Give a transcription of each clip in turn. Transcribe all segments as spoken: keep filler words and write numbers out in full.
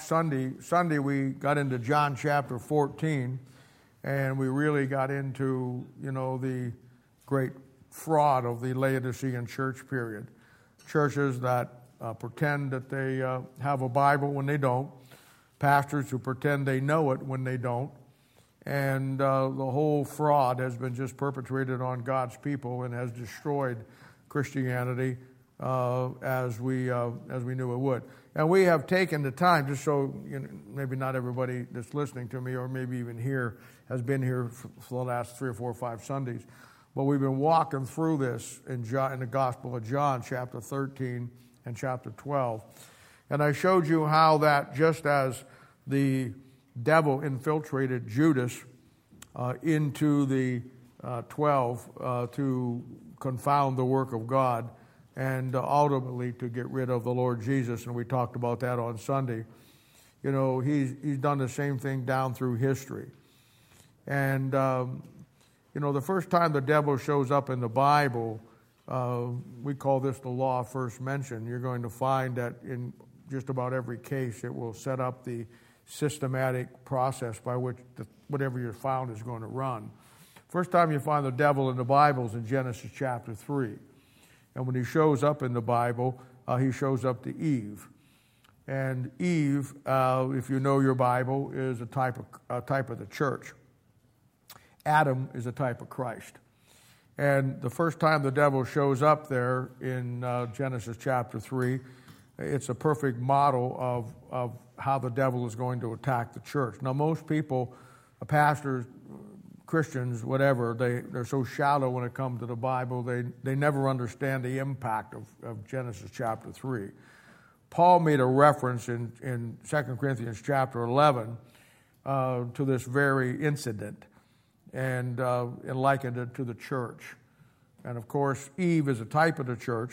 Sunday, Sunday we got into John chapter fourteen, and we really got into, you know, the great fraud of the Laodicean church period. Churches that uh, pretend that they uh, have a Bible when they don't, pastors who pretend they know it when they don't, and uh, the whole fraud has been just perpetrated on God's people and has destroyed Christianity uh, as we uh, as we knew it would. And we have taken the time, just so you know, maybe not everybody that's listening to me or maybe even here has been here for, for the last three or four or five Sundays, but we've been walking through this in, John, in the Gospel of John, chapter thirteen and chapter twelve. And I showed you how that just as the devil infiltrated Judas uh, into the uh, twelve uh, to confound the work of God and uh, ultimately to get rid of the Lord Jesus, and we talked about that on Sunday. You know, he's, he's done the same thing down through history. And, um, you know, the first time the devil shows up in the Bible, uh, we call this the law of first mention. You're going to find that in just about every case it will set up the systematic process by which the, whatever you're found is going to run. First time you find the devil in the Bible is in Genesis chapter three. And when he shows up in the Bible, uh, he shows up to Eve. And Eve, uh, if you know your Bible, is a type of a type of the church. Adam is a type of Christ. And the first time the devil shows up there in uh, Genesis chapter three, it's a perfect model of, of how the devil is going to attack the church. Now, most people, pastors, Christians, whatever, they, they're so shallow when it comes to the Bible, they, they never understand the impact of, of Genesis chapter three. Paul made a reference in, in Second Corinthians chapter eleven uh, to this very incident and, uh, and likened it to the church. And of course, Eve is a type of the church.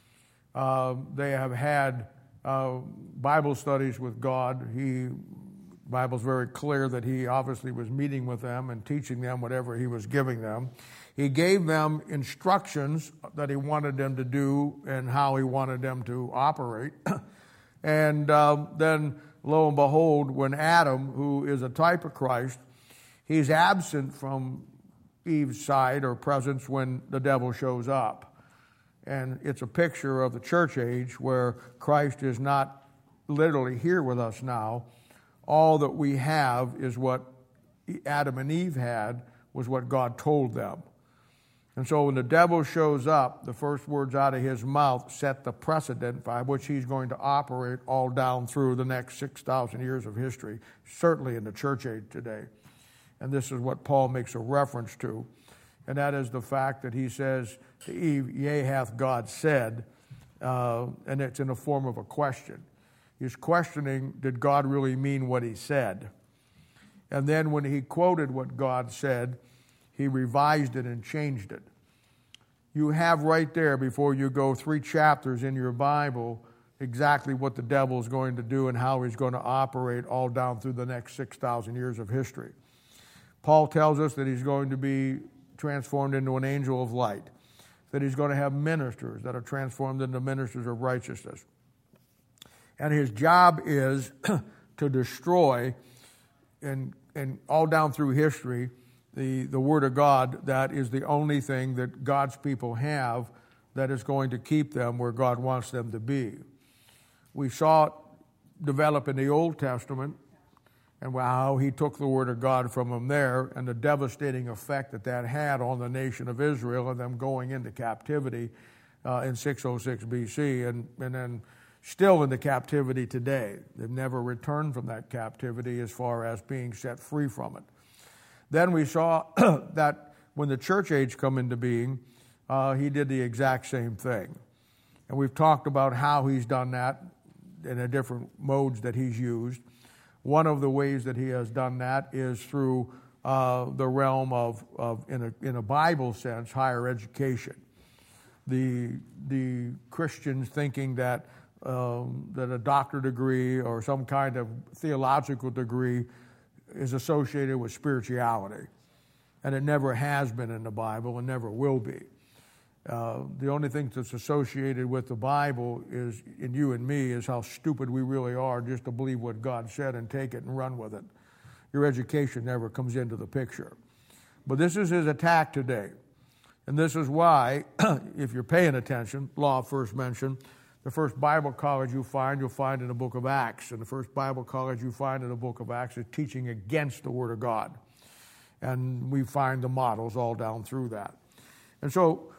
Uh, they have had uh, Bible studies with God. He The Bible's very clear that he obviously was meeting with them and teaching them whatever he was giving them. He gave them instructions that he wanted them to do and how he wanted them to operate. And uh, then, lo and behold, when Adam, who is a type of Christ, he's absent from Eve's side or presence when the devil shows up. And it's a picture of the church age where Christ is not literally here with us now. All that we have is what Adam and Eve had, was what God told them. And so when the devil shows up, the first words out of his mouth set the precedent by which he's going to operate all down through the next six thousand years of history, certainly in the church age today. And this is what Paul makes a reference to. And that is the fact that he says to Eve, yea, hath God said, uh, and it's in the form of a question. He's questioning, did God really mean what he said? And then when he quoted what God said, he revised it and changed it. You have right there, before you go three chapters in your Bible, exactly what the devil is going to do and how he's going to operate all down through the next six thousand years of history. Paul tells us that he's going to be transformed into an angel of light, that he's going to have ministers that are transformed into ministers of righteousness. And his job is to destroy, and, and all down through history, the, the Word of God. That is the only thing that God's people have that is going to keep them where God wants them to be. We saw it develop in the Old Testament, and how he took the Word of God from them there, and the devastating effect that that had on the nation of Israel and them going into captivity uh, in six oh six B C, and, and then still in the captivity today. They've never returned from that captivity as far as being set free from it. Then we saw that when the church age come into being, uh, he did the exact same thing. And we've talked about how he's done that in the different modes that he's used. One of the ways that he has done that is through uh, the realm of, of in, a, in a Bible sense, higher education. The, the Christians thinking that Um, that a doctorate degree or some kind of theological degree is associated with spirituality. And it never has been in the Bible and never will be. Uh, the only thing that's associated with the Bible is, in you and me, is how stupid we really are just to believe what God said and take it and run with it. Your education never comes into the picture. But this is his attack today. And this is why, if you're paying attention, law first mentioned, the first Bible college you find, you'll find in the book of Acts. And the first Bible college you find in the book of Acts is teaching against the Word of God. And we find the models all down through that. And so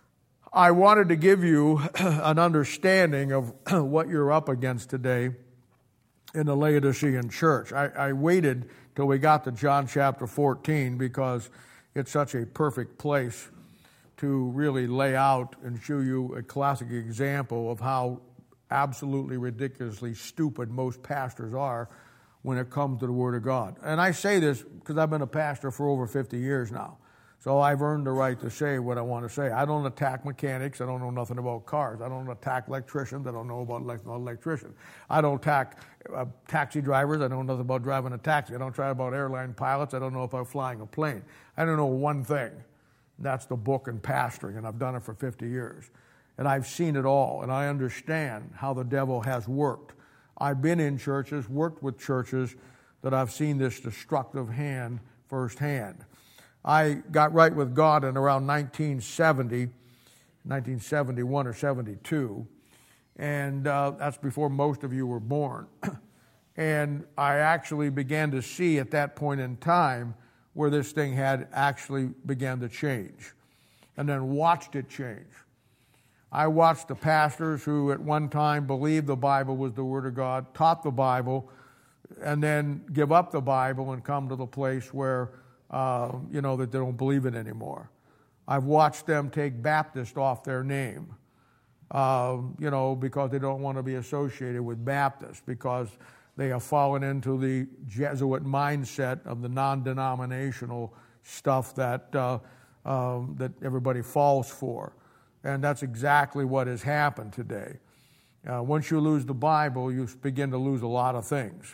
I wanted to give you an understanding of what you're up against today in the Laodicean church. I, I waited till we got to John chapter fourteen because it's such a perfect place to really lay out and show you a classic example of how absolutely ridiculously stupid most pastors are when it comes to the Word of God. And I say this because I've been a pastor for over fifty years now. So I've earned the right to say what I want to say. I don't attack mechanics. I don't know nothing about cars. I don't attack electricians. I don't know about electricians. I don't attack uh, taxi drivers. I don't know nothing about driving a taxi. I don't try about airline pilots. I don't know about flying a plane. I don't know one thing. That's the book and pastoring, and I've done it for fifty years. And I've seen it all, and I understand how the devil has worked. I've been in churches, worked with churches, that I've seen this destructive hand firsthand. I got right with God in around nineteen seventy, nineteen seventy-one or seventy-two, and uh, that's before most of you were born. And I actually began to see at that point in time where this thing had actually began to change, and then watched it change. I watched the pastors who at one time believed the Bible was the Word of God, taught the Bible, and then give up the Bible and come to the place where, uh, you know, that they don't believe it anymore. I've watched them take Baptist off their name, uh, you know, because they don't want to be associated with Baptist, because they have fallen into the Jesuit mindset of the non-denominational stuff that uh, um, that everybody falls for. And that's exactly what has happened today. Uh, once you lose the Bible, you begin to lose a lot of things.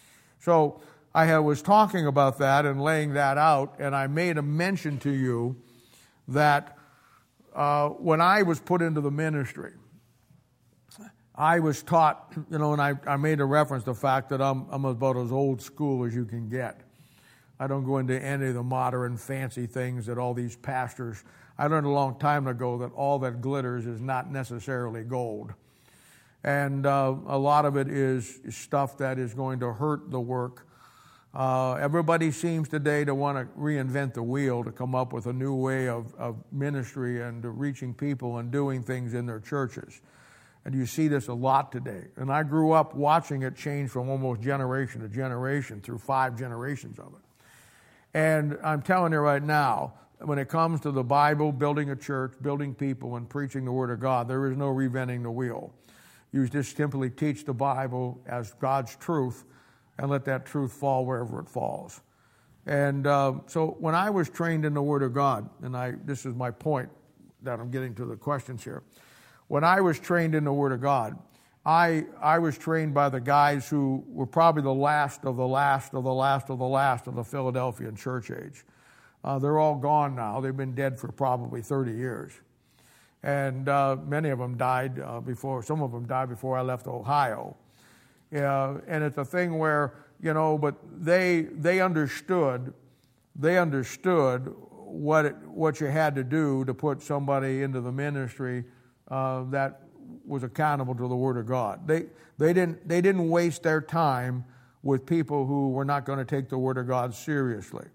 So I had, was talking about that and laying that out, and I made a mention to you that uh, when I was put into the ministry, I was taught, you know, and I, I made a reference to the fact that I'm, I'm about as old school as you can get. I don't go into any of the modern fancy things that all these pastors. I learned a long time ago that all that glitters is not necessarily gold. And uh, a lot of it is stuff that is going to hurt the work. Uh, everybody seems today to want to reinvent the wheel, to come up with a new way of, of ministry and to reaching people and doing things in their churches. And you see this a lot today. And I grew up watching it change from almost generation to generation through five generations of it. And I'm telling you right now, when it comes to the Bible, building a church, building people, and preaching the Word of God, there is no reinventing the wheel. You just simply teach the Bible as God's truth and let that truth fall wherever it falls. And uh, so when I was trained in the Word of God, and I this is my point that I'm getting to the questions here. When I was trained in the Word of God, I I was trained by the guys who were probably the last of the last of the last of the last of the Philadelphian church age. Uh, they're all gone now. They've been dead for probably thirty years. And uh, many of them died uh, before, some of them died before I left Ohio. Uh, and it's a thing where, you know, but they they understood, they understood what it, what you had to do to put somebody into the ministry uh, that was accountable to the Word of God. They they didn't they didn't waste their time with people who were not going to take the Word of God seriously.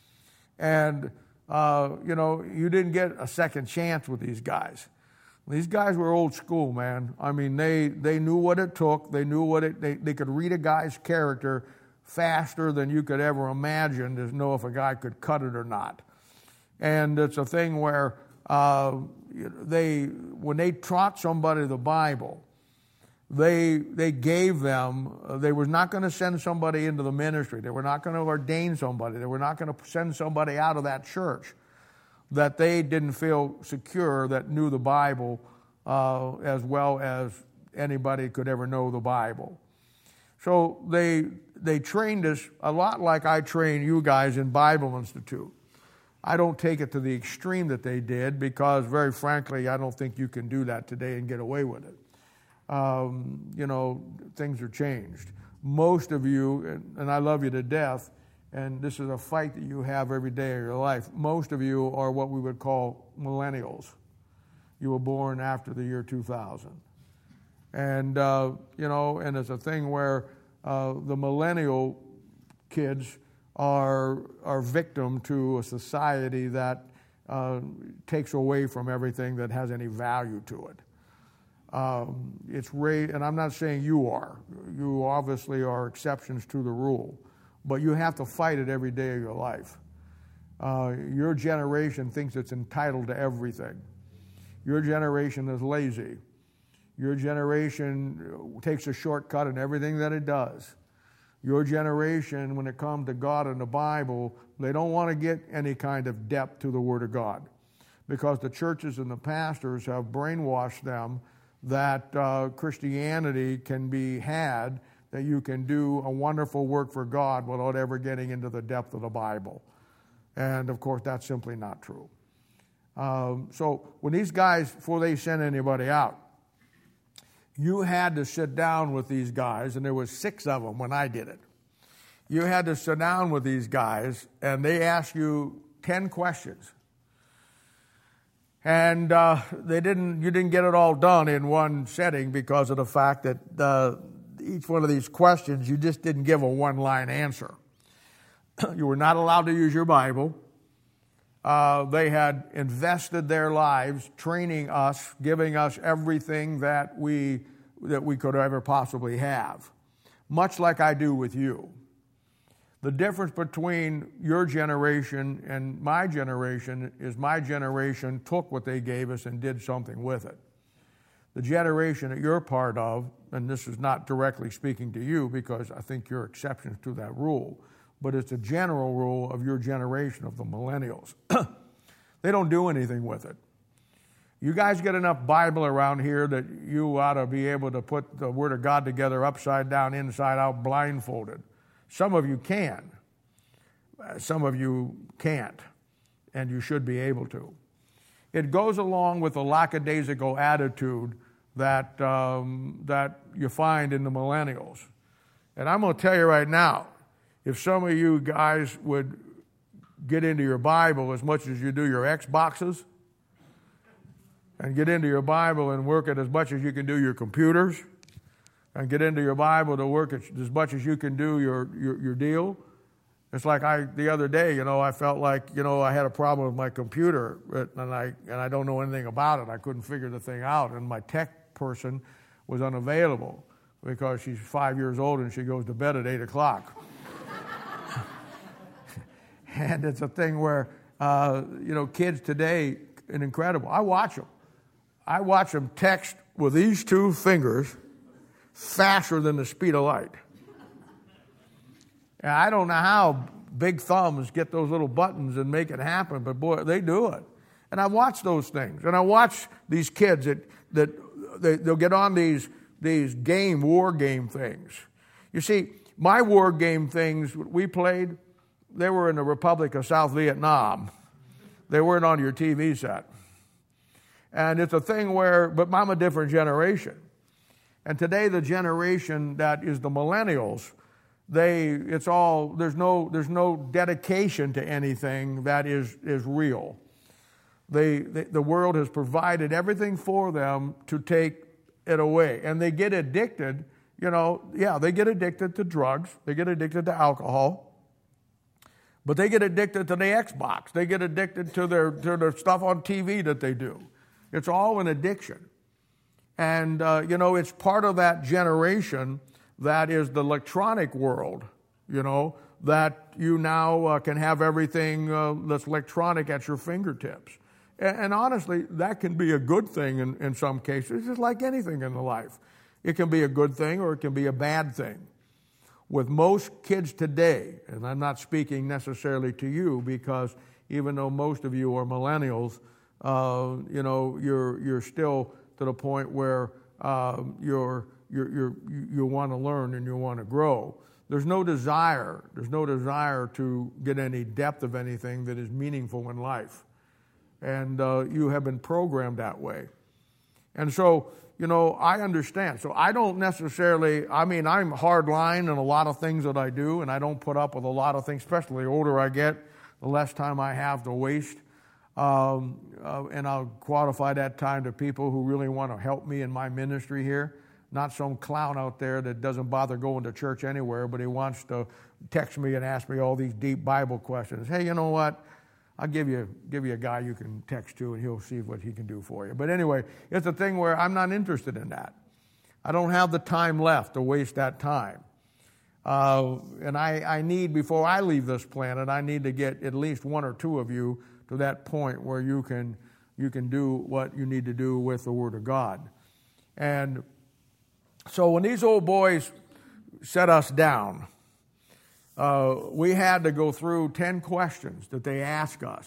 And uh, you know, you didn't get a second chance with these guys. These guys were old school, man. I mean, they they knew what it took. They knew what it. They they could read a guy's character faster than you could ever imagine to know if a guy could cut it or not. And it's a thing where uh, they, when they taught somebody the Bible, they they gave them. Uh, they were not going to send somebody into the ministry. They were not going to ordain somebody. They were not going to send somebody out of that church that they didn't feel secure, that knew the Bible uh, as well as anybody could ever know the Bible. So they they trained us a lot like I train you guys in Bible Institute. I don't take it to the extreme that they did because, very frankly, I don't think you can do that today and get away with it. Um, you know, things are changed. Most of you, and, and I love you to death, and this is a fight that you have every day of your life, most of you are what we would call millennials. You were born after the year two thousand. And, uh, you know, and it's a thing where uh, the millennial kids are are victim to a society that uh, takes away from everything that has any value to it. Um, it's ra- and I'm not saying you are. You obviously are exceptions to the rule, but you have to fight it every day of your life. Uh, your generation thinks it's entitled to everything. Your generation is lazy. Your generation takes a shortcut in everything that it does. Your generation, when it comes to God and the Bible, they don't want to get any kind of depth to the Word of God because the churches and the pastors have brainwashed them that uh, Christianity can be had, that you can do a wonderful work for God without ever getting into the depth of the Bible. And, of course, that's simply not true. Um, so when these guys, before they sent anybody out, you had to sit down with these guys, and there was six of them when I did it. You had to sit down with these guys, and they asked you ten questions. And uh, they didn't. You didn't get it all done in one setting because of the fact that uh, each one of these questions, you just didn't give a one-line answer. You were not allowed to use your Bible. Uh, they had invested their lives training us, giving us everything that we that we could ever possibly have, much like I do with you. The difference between your generation and my generation is my generation took what they gave us and did something with it. The generation that you're part of, and this is not directly speaking to you because I think you're exceptions to that rule, but it's a general rule of your generation, of the millennials. They don't do anything with it. You guys get enough Bible around here that you ought to be able to put the Word of God together upside down, inside out, blindfolded. Some of you can. Some of you can't, and you should be able to. It goes along with the lackadaisical attitude that, um, that you find in the millennials. And I'm going to tell you right now, if some of you guys would get into your Bible as much as you do your Xboxes, and get into your Bible and work it as much as you can do your computers, and get into your Bible to work it as much as you can do your, your, your deal. It's like I the other day, you know, I felt like, you know, I had a problem with my computer, and I and I don't know anything about it. I couldn't figure the thing out, and my tech person was unavailable because she's five years old and she goes to bed at eight o'clock. And it's a thing where, uh, you know, kids today, and incredible. I watch them. I watch them text with these two fingers faster than the speed of light. And I don't know how big thumbs get those little buttons and make it happen, but boy, they do it. And I watch those things. And I watch these kids that, that they, they'll get on these, these game, war game things. You see, my war game things we played, they were in the Republic of South Vietnam. They weren't on your T V set. And it's a thing where, but I'm a different generation. And today the generation that is the millennials, they, it's all, there's no, there's no dedication to anything that is, is real. They, they, the world has provided everything for them to take it away. And they get addicted, you know, yeah, they get addicted to drugs. They get addicted to alcohol. But they get addicted to the Xbox. They get addicted to their, to their stuff on T V that they do. It's all an addiction. And, uh, you know, it's part of that generation that is the electronic world, you know, that you now uh, can have everything uh, that's electronic at your fingertips. And, and honestly, that can be a good thing in, in some cases, just like anything in the life. It can be a good thing or it can be a bad thing. With most kids today, and I'm not speaking necessarily to you because even though most of you are millennials, uh, you know, you're you're still to the point where uh, you're, you're, you're, you want to learn and you want to grow. there's no desire, there's no desire to get any depth of anything that is meaningful in life. And uh, you have been programmed that way. And so, you know, I understand. So I don't necessarily, I mean, I'm hardline in a lot of things that I do, and I don't put up with a lot of things, especially the older I get, the less time I have to waste. Um, uh, and I'll qualify that time to people who really want to help me in my ministry here. Not some clown out there that doesn't bother going to church anywhere, but he wants to text me and ask me all these deep Bible questions. Hey, you know what? I'll give you give you a guy you can text to, and he'll see what he can do for you. But anyway, it's a thing where I'm not interested in that. I don't have the time left to waste that time. Uh, and I, I need, before I leave this planet, I need to get at least one or two of you to that point where you can you can do what you need to do with the Word of God. And so when these old boys set us down, uh, we had to go through ten questions that they asked us.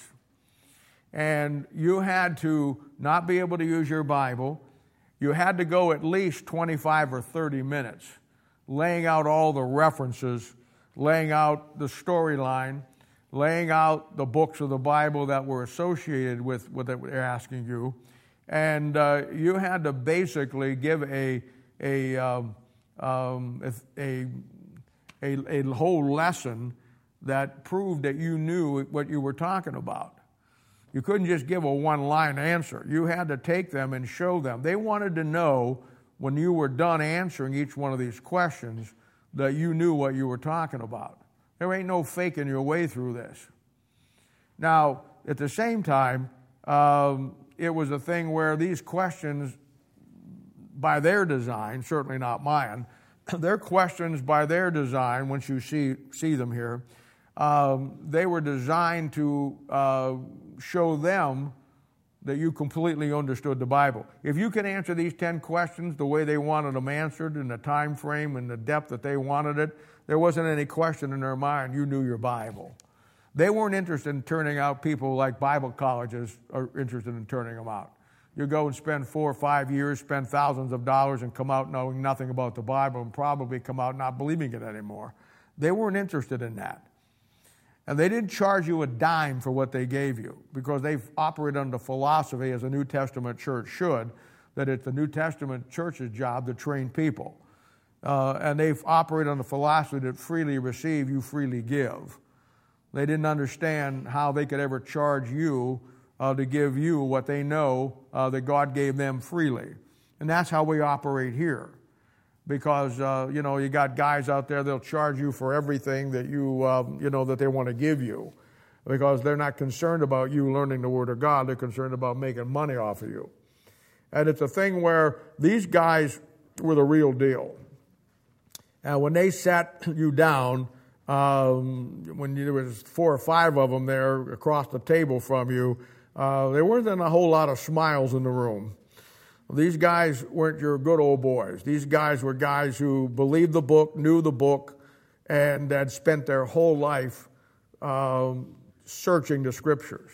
And you had to not be able to use your Bible. You had to go at least twenty-five or thirty minutes laying out all the references, laying out the storyline, laying out the books of the Bible that were associated with what they were asking you. And uh, you had to basically give a a, um, um, a, a, a whole lesson that proved that you knew what you were talking about. You couldn't just give a one-line answer. You had to take them and show them. They wanted to know when you were done answering each one of these questions that you knew what you were talking about. There ain't no faking your way through this. Now, at the same time, um, it was a thing where these questions, by their design, certainly not mine, their questions by their design, once you see see them here, um, they were designed to uh, show them that you completely understood the Bible. If you can answer these ten questions the way they wanted them answered, in the time frame and the depth that they wanted it, there wasn't any question in their mind. You knew your Bible. They weren't interested in turning out people like Bible colleges are interested in turning them out. You go and spend four or five years, spend thousands of dollars, and come out knowing nothing about the Bible, and probably come out not believing it anymore. They weren't interested in that. And they didn't charge you a dime for what they gave you, because they operate under philosophy, as a New Testament church should, that it's the New Testament church's job to train people. Uh, and they operate on the philosophy that freely receive, you freely give. They didn't understand how they could ever charge you uh, to give you what they know uh, that God gave them freely. And that's how we operate here. Because, uh, you know, you got guys out there, they'll charge you for everything that you, uh, you know, that they want to give you. Because they're not concerned about you learning the Word of God. They're concerned about making money off of you. And it's a thing where these guys were the real deal. And when they sat you down, um, when there was four or five of them there across the table from you, uh, there wasn't a whole lot of smiles in the room. These guys weren't your good old boys. These guys were guys who believed the book, knew the book, and had spent their whole life um, searching the Scriptures.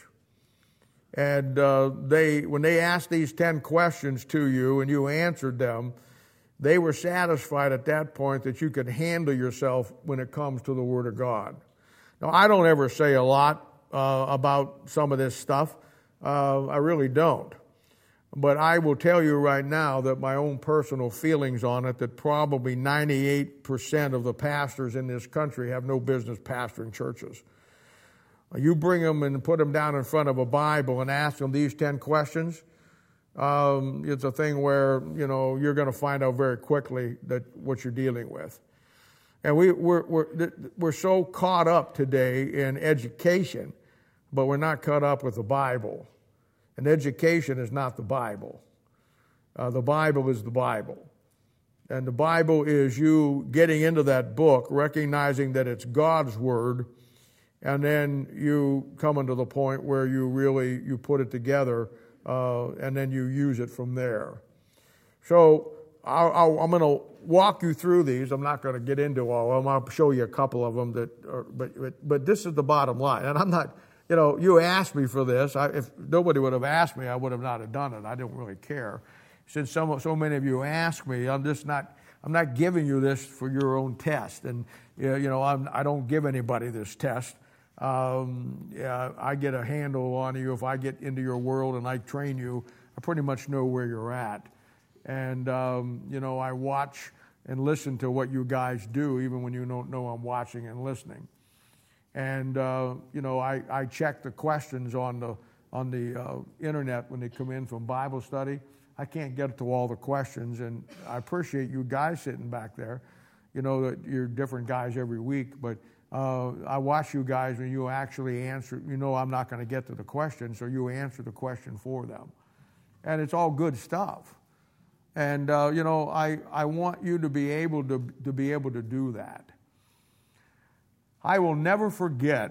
And uh, they, when they asked these ten questions to you and you answered them, they were satisfied at that point that you could handle yourself when it comes to the Word of God. Now, I don't ever say a lot uh, about some of this stuff. Uh, I really don't. But I will tell you right now that my own personal feelings on it, that probably ninety-eight percent of the pastors in this country have no business pastoring churches. You bring them and put them down in front of a Bible and ask them these ten questions, um, it's a thing where, you know, you're going to find out very quickly that what you're dealing with. And we, we're, we're, we're so caught up today in education, but we're not caught up with the Bible. And education is not the Bible. Uh, the Bible is the Bible. And the Bible is you getting into that book, recognizing that it's God's Word, and then you come to the point where you really, you put it together, uh, and then you use it from there. So I'll, I'll, I'm going to walk you through these. I'm not going to get into all of them. I'll show you a couple of them. That are, but, but, but this is the bottom line. And I'm not... You know, you asked me for this. I, if nobody would have asked me, I would have not have done it. I don't really care. Since some, so many of you asked me, I'm just not, I'm not giving you this for your own test. And, you know, I'm, I don't give anybody this test. Um, yeah, I get a handle on you. If I get into your world and I train you, I pretty much know where you're at. And, um, you know, I watch and listen to what you guys do, even when you don't know I'm watching and listening. And, uh, you know, I, I check the questions on the on the uh, internet when they come in from Bible study. I can't get to all the questions, and I appreciate you guys sitting back there. You know that you're different guys every week, but uh, I watch you guys when you actually answer. You know I'm not going to get to the question, so you answer the question for them. And it's all good stuff. And, uh, you know, I, I want you to be able to, to be able to do that. I will never forget,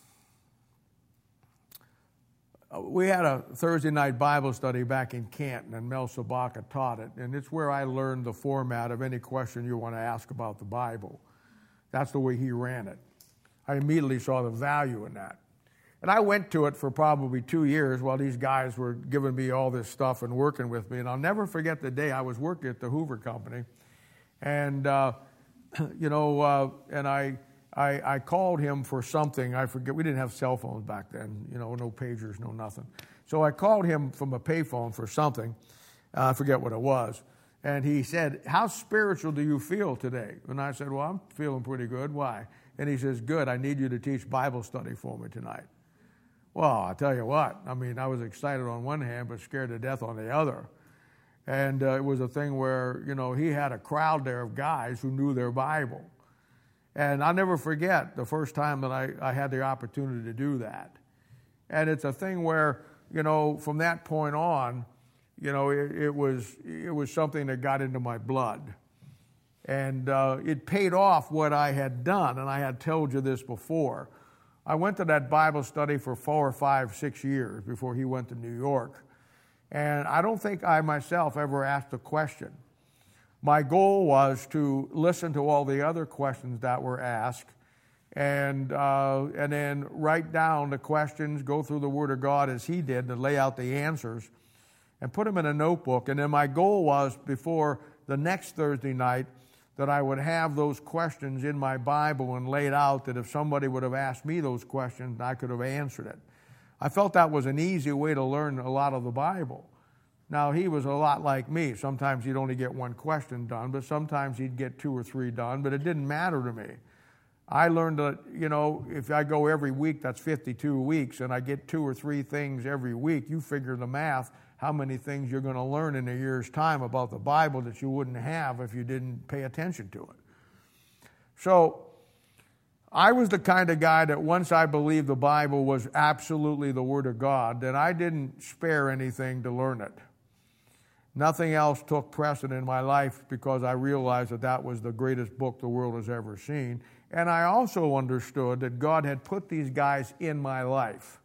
we had a Thursday night Bible study back in Canton, and Mel Sabaka taught it, and it's where I learned the format of any question you want to ask about the Bible. That's the way he ran it. I immediately saw the value in that. And I went to it for probably two years while these guys were giving me all this stuff and working with me. And I'll never forget the day I was working at the Hoover Company. And, uh, you know, uh, and I, I I called him for something. I forget. We didn't have cell phones back then. You know, no pagers, no nothing. So I called him from a payphone for something. Uh, I forget what it was. And he said, "How spiritual do you feel today?" And I said, "Well, I'm feeling pretty good. Why?" And he says, "Good. I need you to teach Bible study for me tonight." Well, I'll tell you what, I mean, I was excited on one hand, but scared to death on the other. And uh, it was a thing where, you know, he had a crowd there of guys who knew their Bible. And I'll never forget the first time that I, I had the opportunity to do that. And it's a thing where, you know, from that point on, you know, it, it was it was something that got into my blood. And uh, it paid off what I had done, and I had told you this before. I went to that Bible study for four or five, six years before he went to New York. And I don't think I myself ever asked a question. My goal was to listen to all the other questions that were asked and uh, and then write down the questions, go through the Word of God as he did to lay out the answers and put them in a notebook. And then my goal was before the next Thursday night that I would have those questions in my Bible and laid out that if somebody would have asked me those questions, I could have answered it. I felt that was an easy way to learn a lot of the Bible. Now, he was a lot like me. Sometimes he'd only get one question done, but sometimes he'd get two or three done, but it didn't matter to me. I learned that, you know, if I go every week, that's fifty-two weeks, and I get two or three things every week, you figure the math, how many things you're going to learn in a year's time about the Bible that you wouldn't have if you didn't pay attention to it. So I was the kind of guy that once I believed the Bible was absolutely the Word of God, that I didn't spare anything to learn it. Nothing else took precedent in my life because I realized that that was the greatest book the world has ever seen. And I also understood that God had put these guys in my life.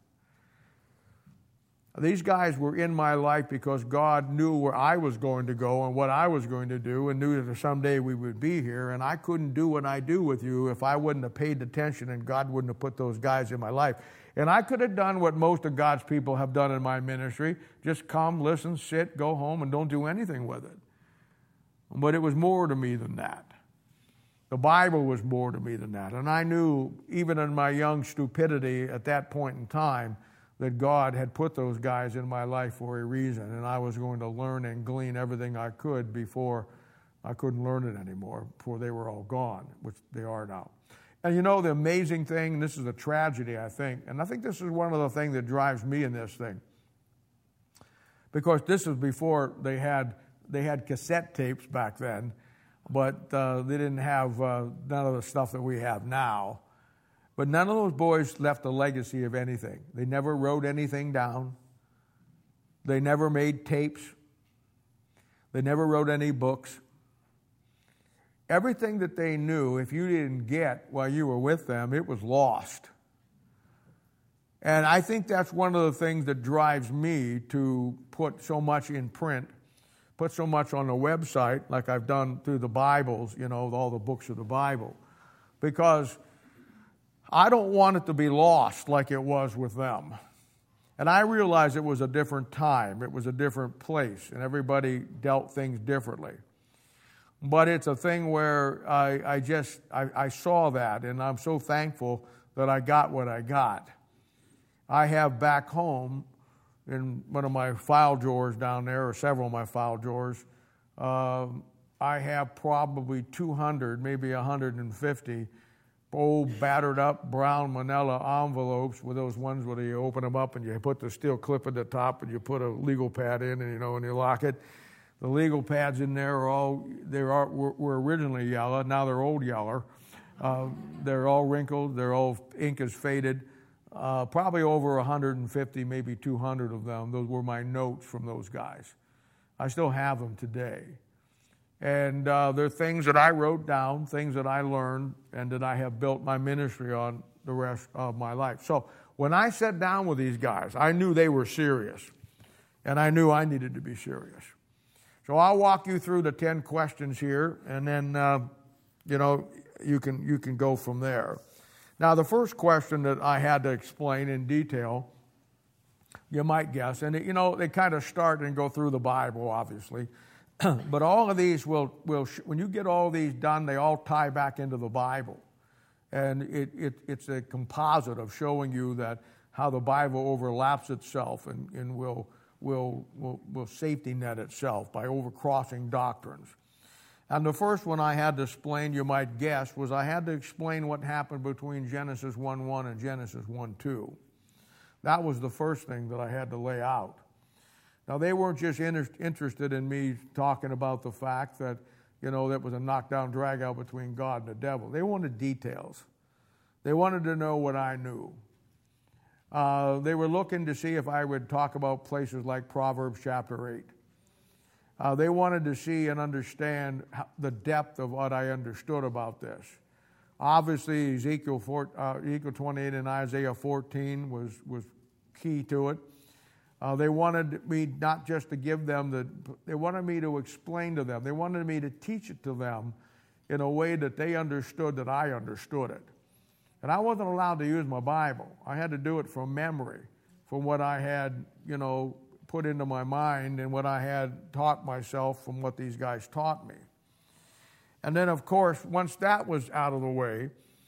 These guys were in my life because God knew where I was going to go and what I was going to do and knew that someday we would be here. And I couldn't do what I do with you if I wouldn't have paid attention and God wouldn't have put those guys in my life. And I could have done what most of God's people have done in my ministry. Just come, listen, sit, go home, and don't do anything with it. But it was more to me than that. The Bible was more to me than that. And I knew, even in my young stupidity at that point in time, that God had put those guys in my life for a reason, and I was going to learn and glean everything I could before I couldn't learn it anymore, before they were all gone, which they are now. And you know, the amazing thing, and this is a tragedy, I think, and I think this is one of the things that drives me in this thing, because this was before they had they had cassette tapes back then, but uh, they didn't have uh, none of the stuff that we have now. But none of those boys left a legacy of anything. They never wrote anything down. They never made tapes. They never wrote any books. Everything that they knew, if you didn't get while you were with them, it was lost. And I think that's one of the things that drives me to put so much in print, put so much on the website, like I've done through the Bibles, you know, all the books of the Bible. Because I don't want it to be lost like it was with them. And I realize it was a different time. It was a different place, and everybody dealt things differently. But it's a thing where I, I just, I, I saw that, and I'm so thankful that I got what I got. I have back home in one of my file drawers down there, or several of my file drawers, um, I have probably two hundred, maybe one hundred fifty old battered up brown manila envelopes with those ones where you open them up and you put the steel clip at the top and you put a legal pad in and you know and you lock it. The legal pads in there are all they are were, were originally yellow. Now they're old yellow. Uh, they're all wrinkled. They're all ink is faded. Uh, probably over one hundred fifty, maybe two hundred of them. Those were my notes from those guys. I still have them today. And uh, they're things that I wrote down, things that I learned, and that I have built my ministry on the rest of my life. So when I sat down with these guys, I knew they were serious, and I knew I needed to be serious. So I'll walk you through the ten questions here, and then uh, you know you can you can go from there. Now, the first question that I had to explain in detail, you might guess, and you know they kind of start and go through the Bible, obviously. But all of these will, will when you get all these done, they all tie back into the Bible. And it, it, it's a composite of showing you that how the Bible overlaps itself and, and will, will, will, will safety net itself by overcrossing doctrines. And the first one I had to explain, you might guess, was I had to explain what happened between Genesis one one and Genesis one two. That was the first thing that I had to lay out. Now, they weren't just inter- interested in me talking about the fact that, you know, that was a knockdown, drag-out between God and the devil. They wanted details. They wanted to know what I knew. Uh, they were looking to see if I would talk about places like Proverbs chapter eight. Uh, they wanted to see and understand how, the depth of what I understood about this. Obviously, Ezekiel, four, uh, Ezekiel twenty-eight and Isaiah fourteen was, was key to it. Uh, they wanted me not just to give them the, they wanted me to explain to them. They wanted me to teach it to them in a way that they understood that I understood it. And I wasn't allowed to use my Bible. I had to do it from memory, from what I had, you know, put into my mind and what I had taught myself from what these guys taught me. And then, of course, once that was out of the way,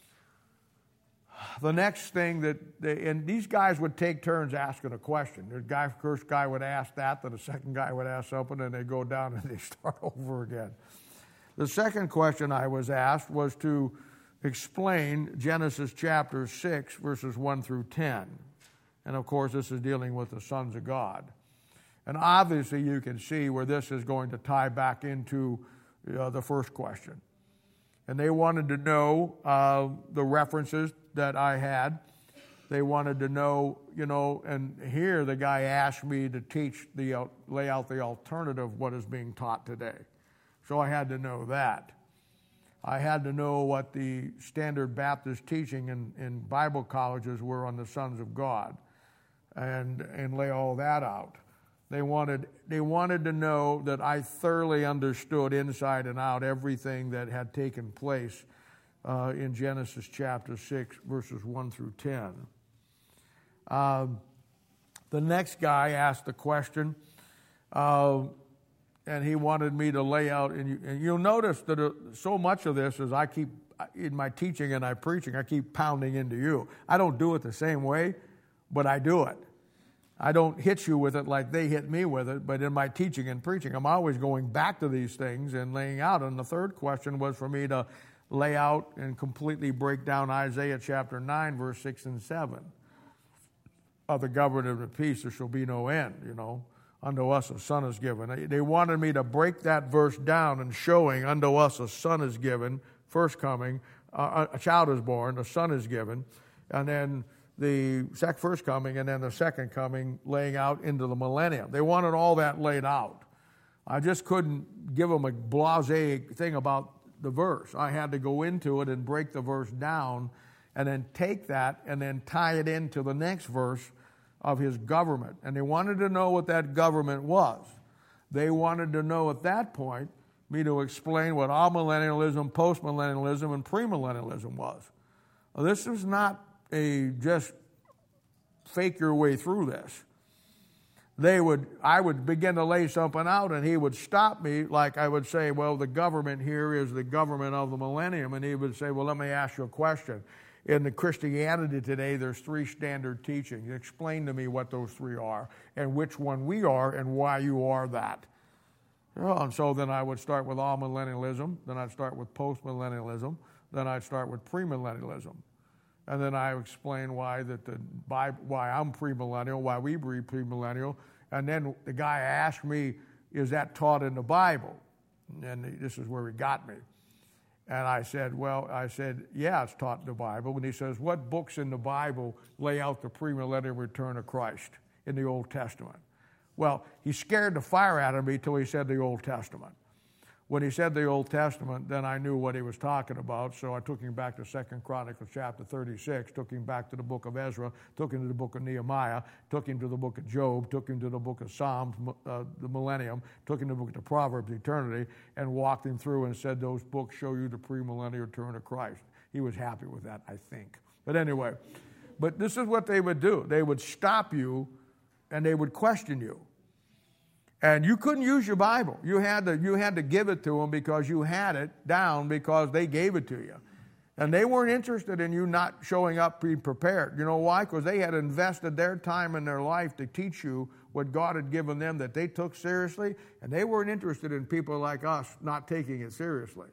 the next thing that, they, and these guys would take turns asking a question. The guy, first guy would ask that, then the second guy would ask something, and they go down and they start over again. The second question I was asked was to explain Genesis chapter six, verses one through ten. And of course, this is dealing with the sons of God. And obviously, you can see where this is going to tie back into uh, the first question. And they wanted to know uh, the references that I had. They wanted to know, you know, and here the guy asked me to teach the, uh, lay out the alternative of what is being taught today. So I had to know that. I had to know what the standard Baptist teaching in, in Bible colleges were on the sons of God and, and lay all that out. They wanted, they wanted to know that I thoroughly understood inside and out everything that had taken place uh, in Genesis chapter six, verses one through ten. Um, the next guy asked the question, uh, and he wanted me to lay out, and, you, and you'll notice that uh, so much of this is I keep, in my teaching and my preaching, I keep pounding into you. I don't do it the same way, but I do it. I don't hit you with it like they hit me with it, but in my teaching and preaching, I'm always going back to these things and laying out. And the third question was for me to lay out and completely break down Isaiah chapter nine, verse six and seven. Of the government of peace there shall be no end, you know. Unto us a son is given. They wanted me to break that verse down and showing unto us a son is given, first coming, uh, a child is born, a son is given, and then the first coming and then the second coming laying out into the millennium. They wanted all that laid out. I just couldn't give them a blasé thing about the verse. I had to go into it and break the verse down and then take that and then tie it into the next verse of his government. And they wanted to know what that government was. They wanted to know at that point me to explain what amillennialism, postmillennialism, and premillennialism was. Now, this is not a just fake your way through this. they would, I would begin to lay something out, and he would stop me, like I would say, well, the government here is the government of the millennium, and he would say, well, let me ask you a question. In the Christianity today, there's three standard teachings. Explain to me what those three are, and which one we are, and why you are that. Well, and so then I would start with all-millennialism, then I'd start with post-millennialism, then I'd start with premillennialism. And then I explain why that the Bible, why I'm premillennial, why we read premillennial. And then the guy asked me, is that taught in the Bible? And this is where he got me. And I said, well, I said, yeah, it's taught in the Bible. And he says, what books in the Bible lay out the premillennial return of Christ in the Old Testament? Well, he scared the fire out of me till he said the Old Testament. When he said the Old Testament, then I knew what he was talking about, so I took him back to Second Chronicles chapter thirty-six, took him back to the book of Ezra, took him to the book of Nehemiah, took him to the book of Job, took him to the book of Psalms, uh, the millennium, took him to the book of the Proverbs, eternity, and walked him through and said those books show you the premillennial return of Christ. He was happy with that, I think. But anyway, but this is what they would do. They would stop you and they would question you. And you couldn't use your Bible. You had to, you had to give it to them because you had it down because they gave it to you. And they weren't interested in you not showing up being prepared. You know why? Because they had invested their time in their life to teach you what God had given them that they took seriously. And they weren't interested in people like us not taking it seriously.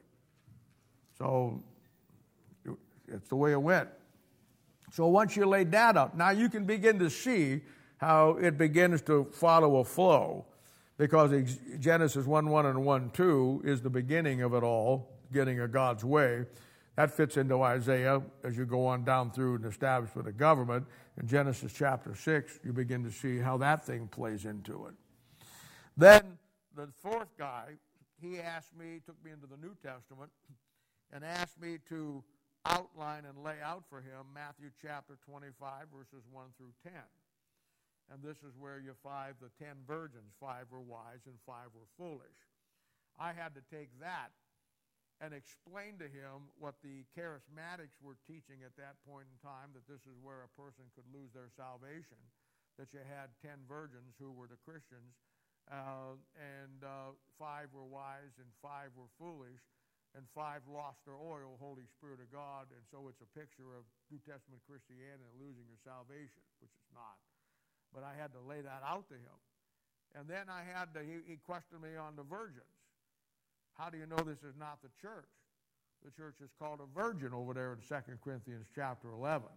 So it's the way it went. So once you laid that out, now you can begin to see how it begins to follow a flow. Because Genesis one one and one two is the beginning of it all, beginning of God's way. That fits into Isaiah as you go on down through an establishment of government. In Genesis chapter six, you begin to see how that thing plays into it. Then the fourth guy, he asked me, took me into the New Testament, and asked me to outline and lay out for him Matthew chapter twenty-five, verses one through ten. And this is where you five, the ten virgins, five were wise and five were foolish. I had to take that and explain to him what the charismatics were teaching at that point in time, that this is where a person could lose their salvation, that you had ten virgins who were the Christians, uh, and uh, five were wise and five were foolish, and five lost their oil, Holy Spirit of God, and so it's a picture of New Testament Christianity and losing your salvation, which is not. But I had to lay that out to him. And then I had to, he, he questioned me on the virgins. How do you know this is not the church? The church is called a virgin over there in Second Corinthians chapter eleven.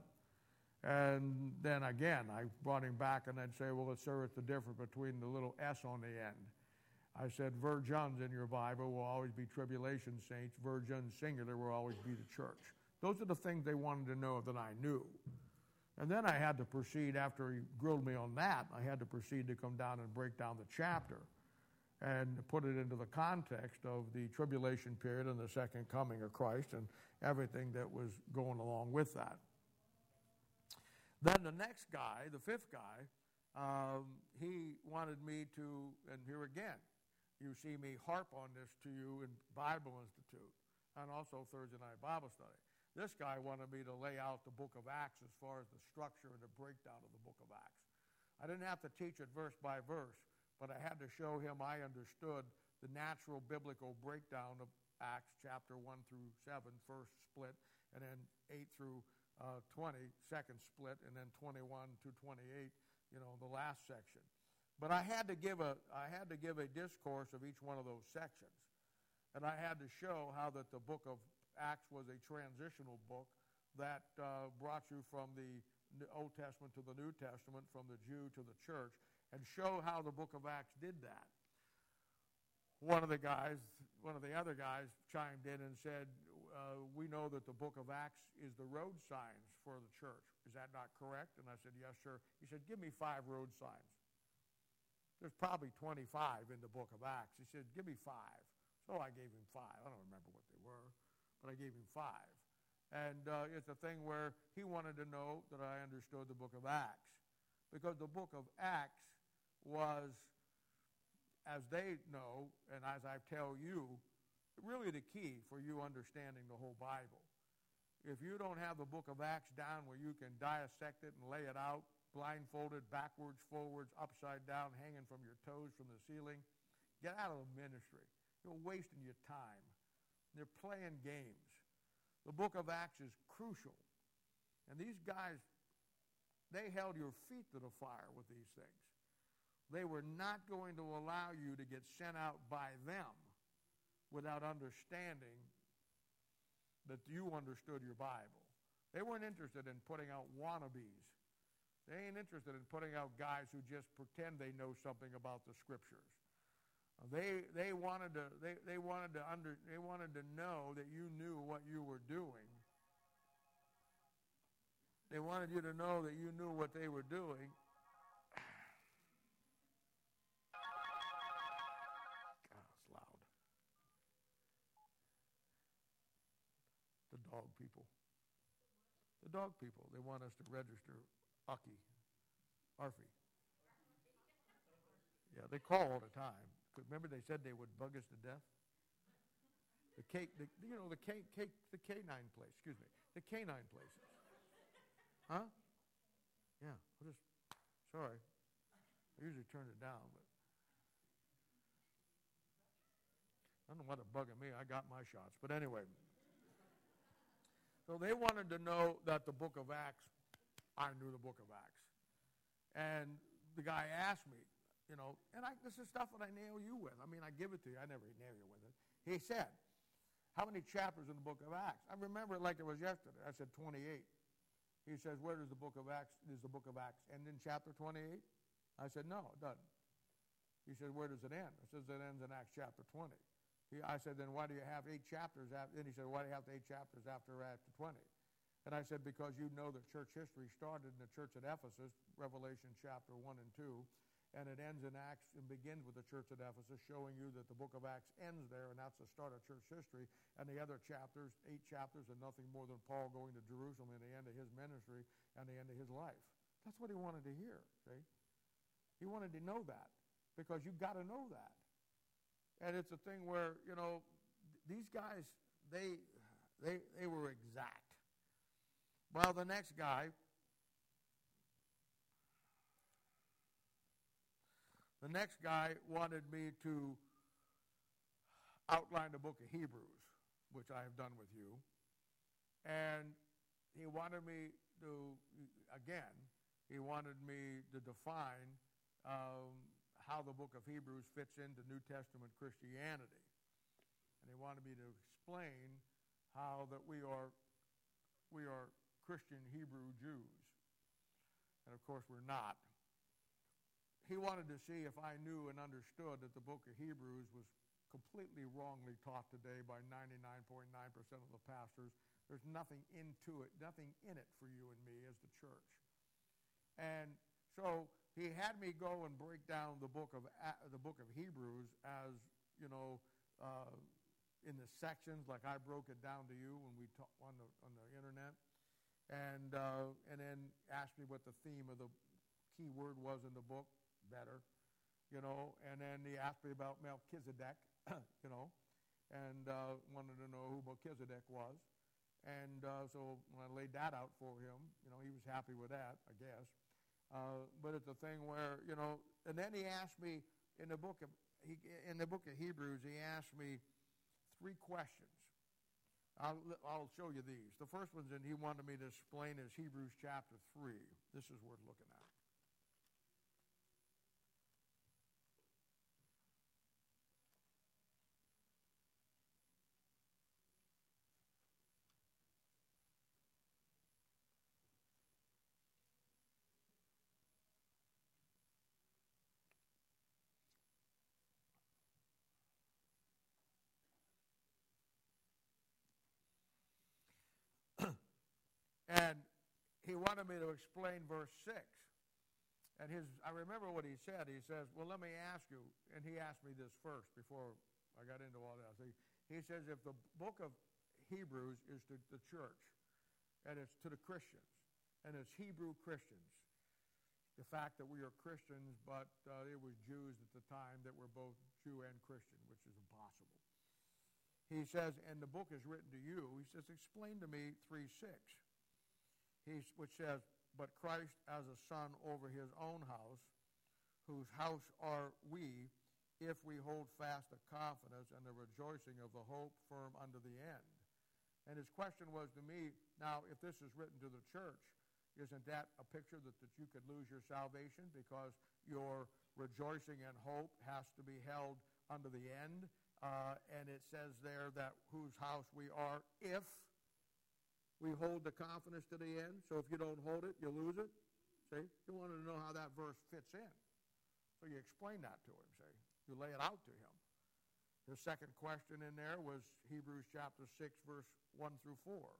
And then again, I brought him back and I'd say, well, sir, it's the difference between the little S on the end. I said, virgins in your Bible will always be tribulation saints. Virgins singular will always be the church. Those are the things they wanted to know that I knew. And then I had to proceed, after he grilled me on that, I had to proceed to come down and break down the chapter and put it into the context of the tribulation period and the second coming of Christ and everything that was going along with that. Then the next guy, the fifth guy, um, he wanted me to, and here again, you see me harp on this to you in Bible Institute and also Thursday night Bible study. This guy wanted me to lay out the book of Acts as far as the structure and the breakdown of the book of Acts. I didn't have to teach it verse by verse, but I had to show him I understood the natural biblical breakdown of Acts chapter one through seven, first split, and then eight through uh, twenty, second split, and then twenty-one to twenty-eight, you know, the last section. But I had to give a I had to give a discourse of each one of those sections. And I had to show how that the book of Acts was a transitional book that uh, brought you from the Old Testament to the New Testament, from the Jew to the church, and show how the book of Acts did that. One of the guys, one of the other guys chimed in and said, uh, we know that the book of Acts is the road signs for the church. Is that not correct? And I said, yes, sir. He said, give me five road signs. There's probably twenty-five in the book of Acts. He said, give me five. So I gave him five. I don't remember what they were, but I gave him five. And uh, it's a thing where he wanted to know that I understood the book of Acts. Because the book of Acts was, as they know, and as I tell you, really the key for you understanding the whole Bible. If you don't have the book of Acts down where you can dissect it and lay it out, blindfolded, backwards, forwards, upside down, hanging from your toes from the ceiling. Get out of the ministry. You're wasting your time. They're playing games. The book of Acts is crucial. And these guys, they held your feet to the fire with these things. They were not going to allow you to get sent out by them without understanding that you understood your Bible. They weren't interested in putting out wannabes. They ain't interested in putting out guys who just pretend they know something about the Scriptures. They they wanted to they, they wanted to under they wanted to know that you knew what you were doing. They wanted you to know that you knew what they were doing. God, it's loud. The dog people. The dog people. They want us to register Ucky, Arfie. Yeah, they call all the time. Remember, they said they would bug us to death. The cake, the, you know, the cake, cake, the canine place. Excuse me, the canine places. Huh? Yeah. I'll just sorry. I usually turn it down, but I don't know what's bugging me. I got my shots, but anyway. So they wanted to know that the Book of Acts. I knew the Book of Acts, and the guy asked me. You know, and I, this is stuff that I nail you with. I mean, I give it to you. I never nail you with it. He said, how many chapters in the book of Acts? I remember it like it was yesterday. I said twenty-eight. He says, where does the book of Acts, does the book of Acts end in chapter twenty-eight? I said, no, it doesn't. He said, where does it end? I said, it ends in Acts chapter twenty. He, I said, then why do you have eight chapters after? And he said, why do you have eight chapters after after twenty? And I said, because you know that church history started in the church at Ephesus, Revelation chapter one and two. And it ends in Acts and begins with the church at Ephesus, showing you that the book of Acts ends there, and that's the start of church history. And the other chapters, eight chapters, are nothing more than Paul going to Jerusalem and the end of his ministry and the end of his life. That's what he wanted to hear, see? He wanted to know that, because you've got to know that. And it's a thing where, you know, these guys, they, they, they were exact. Well, the next guy... The next guy wanted me to outline the book of Hebrews, which I have done with you. And he wanted me to, again, he wanted me to define um, how the book of Hebrews fits into New Testament Christianity. And he wanted me to explain how that we are, we are Christian Hebrew Jews. And of course we're not. He wanted to see if I knew and understood that the book of Hebrews was completely wrongly taught today by ninety-nine point nine percent of the pastors. There's nothing into it, nothing in it for you and me as the church. And so he had me go and break down the book of the book of Hebrews as, you know, uh, in the sections, like I broke it down to you when we talk on the on the internet, and uh, and then asked me what the theme of the key word was in the book. Better, you know, and then he asked me about Melchizedek, you know, and uh, wanted to know who Melchizedek was. And uh, so when I laid that out for him, you know, he was happy with that, I guess. Uh, but it's a thing where, you know, and then he asked me in the book of he, in the book of Hebrews, he asked me three questions. I'll, I'll show you these. The first one's in he wanted me to explain is Hebrews chapter three. This is worth looking at. And he wanted me to explain verse six. And his, I remember what he said. He says, well, let me ask you. And he asked me this first before I got into all that. He, he says, if the book of Hebrews is to the church, and it's to the Christians, and it's Hebrew Christians, the fact that we are Christians, but uh, it was Jews at the time that were both Jew and Christian, which is impossible. He says, and the book is written to you. He says, explain to me three six. He's, which says, but Christ as a son over his own house, whose house are we, if we hold fast the confidence and the rejoicing of the hope firm unto the end. And his question was to me, now, if this is written to the church, isn't that a picture that, that you could lose your salvation because your rejoicing and hope has to be held unto the end? Uh, and it says there that whose house we are if we hold the confidence to the end. So if you don't hold it, you lose it. See? You wanted to know how that verse fits in. So you explain that to him, see? You lay it out to him. His second question in there was Hebrews chapter six, verse one through four.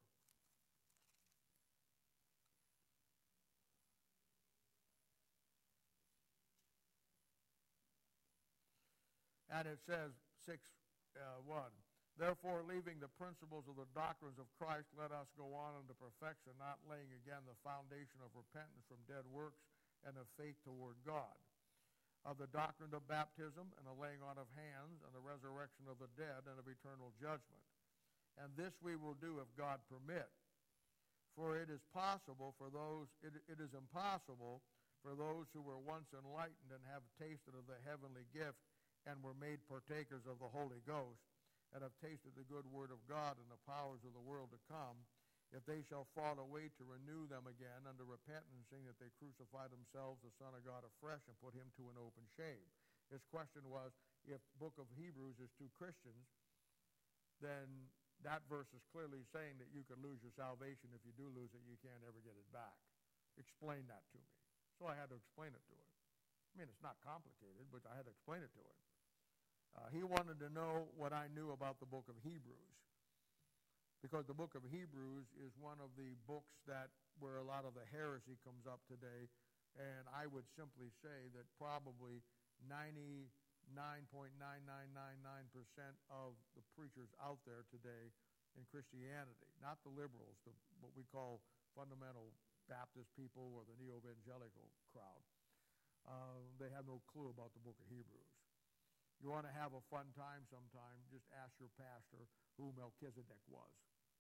And it says, six one, therefore, leaving the principles of the doctrines of Christ, let us go on unto perfection, not laying again the foundation of repentance from dead works and of faith toward God, of the doctrine of baptism and the laying on of hands and the resurrection of the dead and of eternal judgment. And this we will do if God permit. For it is possible for those, it, it is impossible for those who were once enlightened and have tasted of the heavenly gift and were made partakers of the Holy Ghost, and have tasted the good word of God and the powers of the world to come, if they shall fall away, to renew them again unto repentance, seeing that they crucify themselves, the Son of God, afresh, and put him to an open shame. His question was, if the book of Hebrews is to Christians, then that verse is clearly saying that you could lose your salvation. If you do lose it, you can't ever get it back. Explain that to me. So I had to explain it to him. I mean, it's not complicated, but I had to explain it to him. Uh, he wanted to know what I knew about the book of Hebrews, because the book of Hebrews is one of the books that where a lot of the heresy comes up today, and I would simply say that probably ninety-nine point nine nine nine nine percent of the preachers out there today in Christianity, not the liberals, the, what we call fundamental Baptist people or the neo-evangelical crowd, uh, they have no clue about the book of Hebrews. You want to have a fun time sometime, just ask your pastor who Melchizedek was.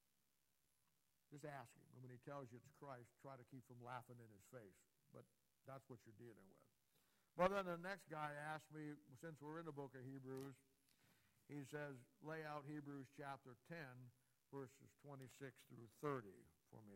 Just ask him. And when he tells you it's Christ, try to keep from laughing in his face. But that's what you're dealing with. But then the next guy asked me, since we're in the book of Hebrews, he says, lay out Hebrews chapter ten, verses twenty-six through thirty for me.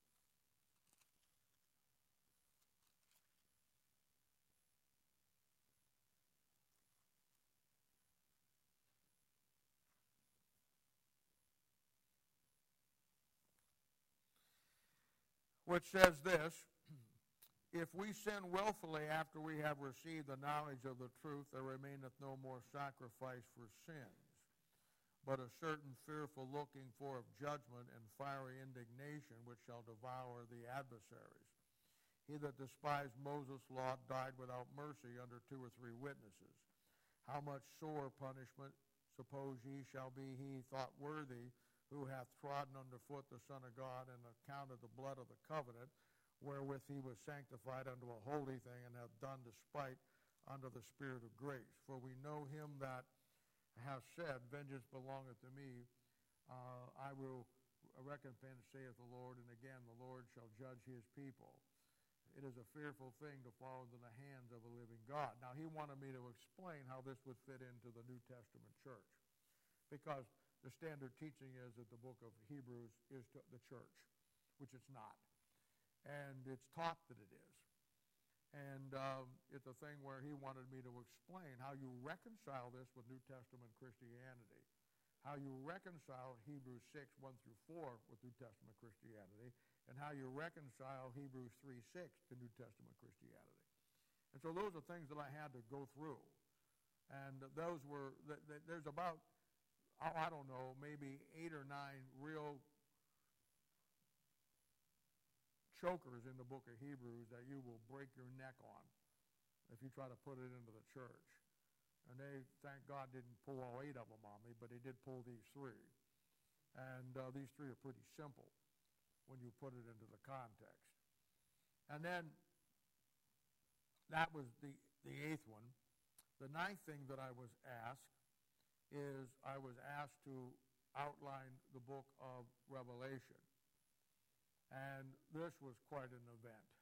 Which says this, if we sin willfully after we have received the knowledge of the truth, there remaineth no more sacrifice for sins, but a certain fearful looking for of judgment and fiery indignation which shall devour the adversaries. He that despised Moses' law died without mercy under two or three witnesses. How much sore punishment, suppose ye, shall be he thought worthy, who hath trodden under foot the Son of God, and accounted the blood of the covenant, wherewith he was sanctified unto a holy thing, and hath done despite unto the Spirit of grace. For we know him that hath said, vengeance belongeth to me, uh, I will recompense, saith the Lord, and again the Lord shall judge his people. It is a fearful thing to fall into the hands of a living God. Now, he wanted me to explain how this would fit into the New Testament church, because the standard teaching is that the book of Hebrews is to the church, which it's not. And it's taught that it is. And um, it's a thing where he wanted me to explain how you reconcile this with New Testament Christianity, how you reconcile Hebrews six, one through four with New Testament Christianity, and how you reconcile Hebrews three, six to New Testament Christianity. And so those are things that I had to go through. And those were, there's about, oh, I don't know, maybe eight or nine real chokers in the book of Hebrews that you will break your neck on if you try to put it into the church. And they, thank God, didn't pull all eight of them on me, but they did pull these three. And uh, these three are pretty simple when you put it into the context. And then that was the, the eighth one. The ninth thing that I was asked is I was asked to outline the book of Revelation. And And this was quite an event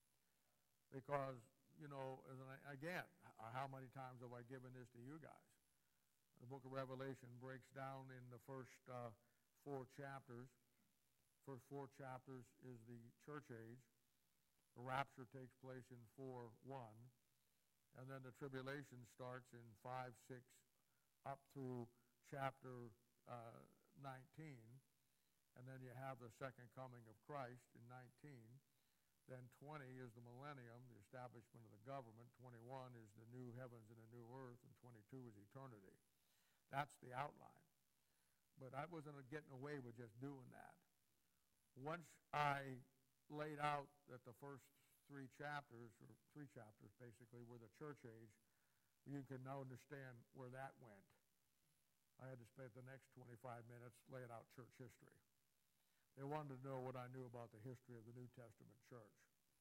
because, you know, as an, again, how many times have I given this to you guys? The book of Revelation breaks down in the first uh, four chapters. First four chapters is the church age. The rapture takes place in four one. And then the tribulation starts in five six up through chapter uh, nineteen. And then you have the second coming of Christ in nineteen. Then twenty is the millennium, the establishment of the government. twenty-one is the new heavens and the new earth. And twenty-two is eternity. That's the outline. But I wasn't getting away with just doing that. Once I laid out that the first three chapters, or three chapters basically, were the church age, you can now understand where that went. I had to spend the next twenty-five minutes laying out church history. They wanted to know what I knew about the history of the New Testament church.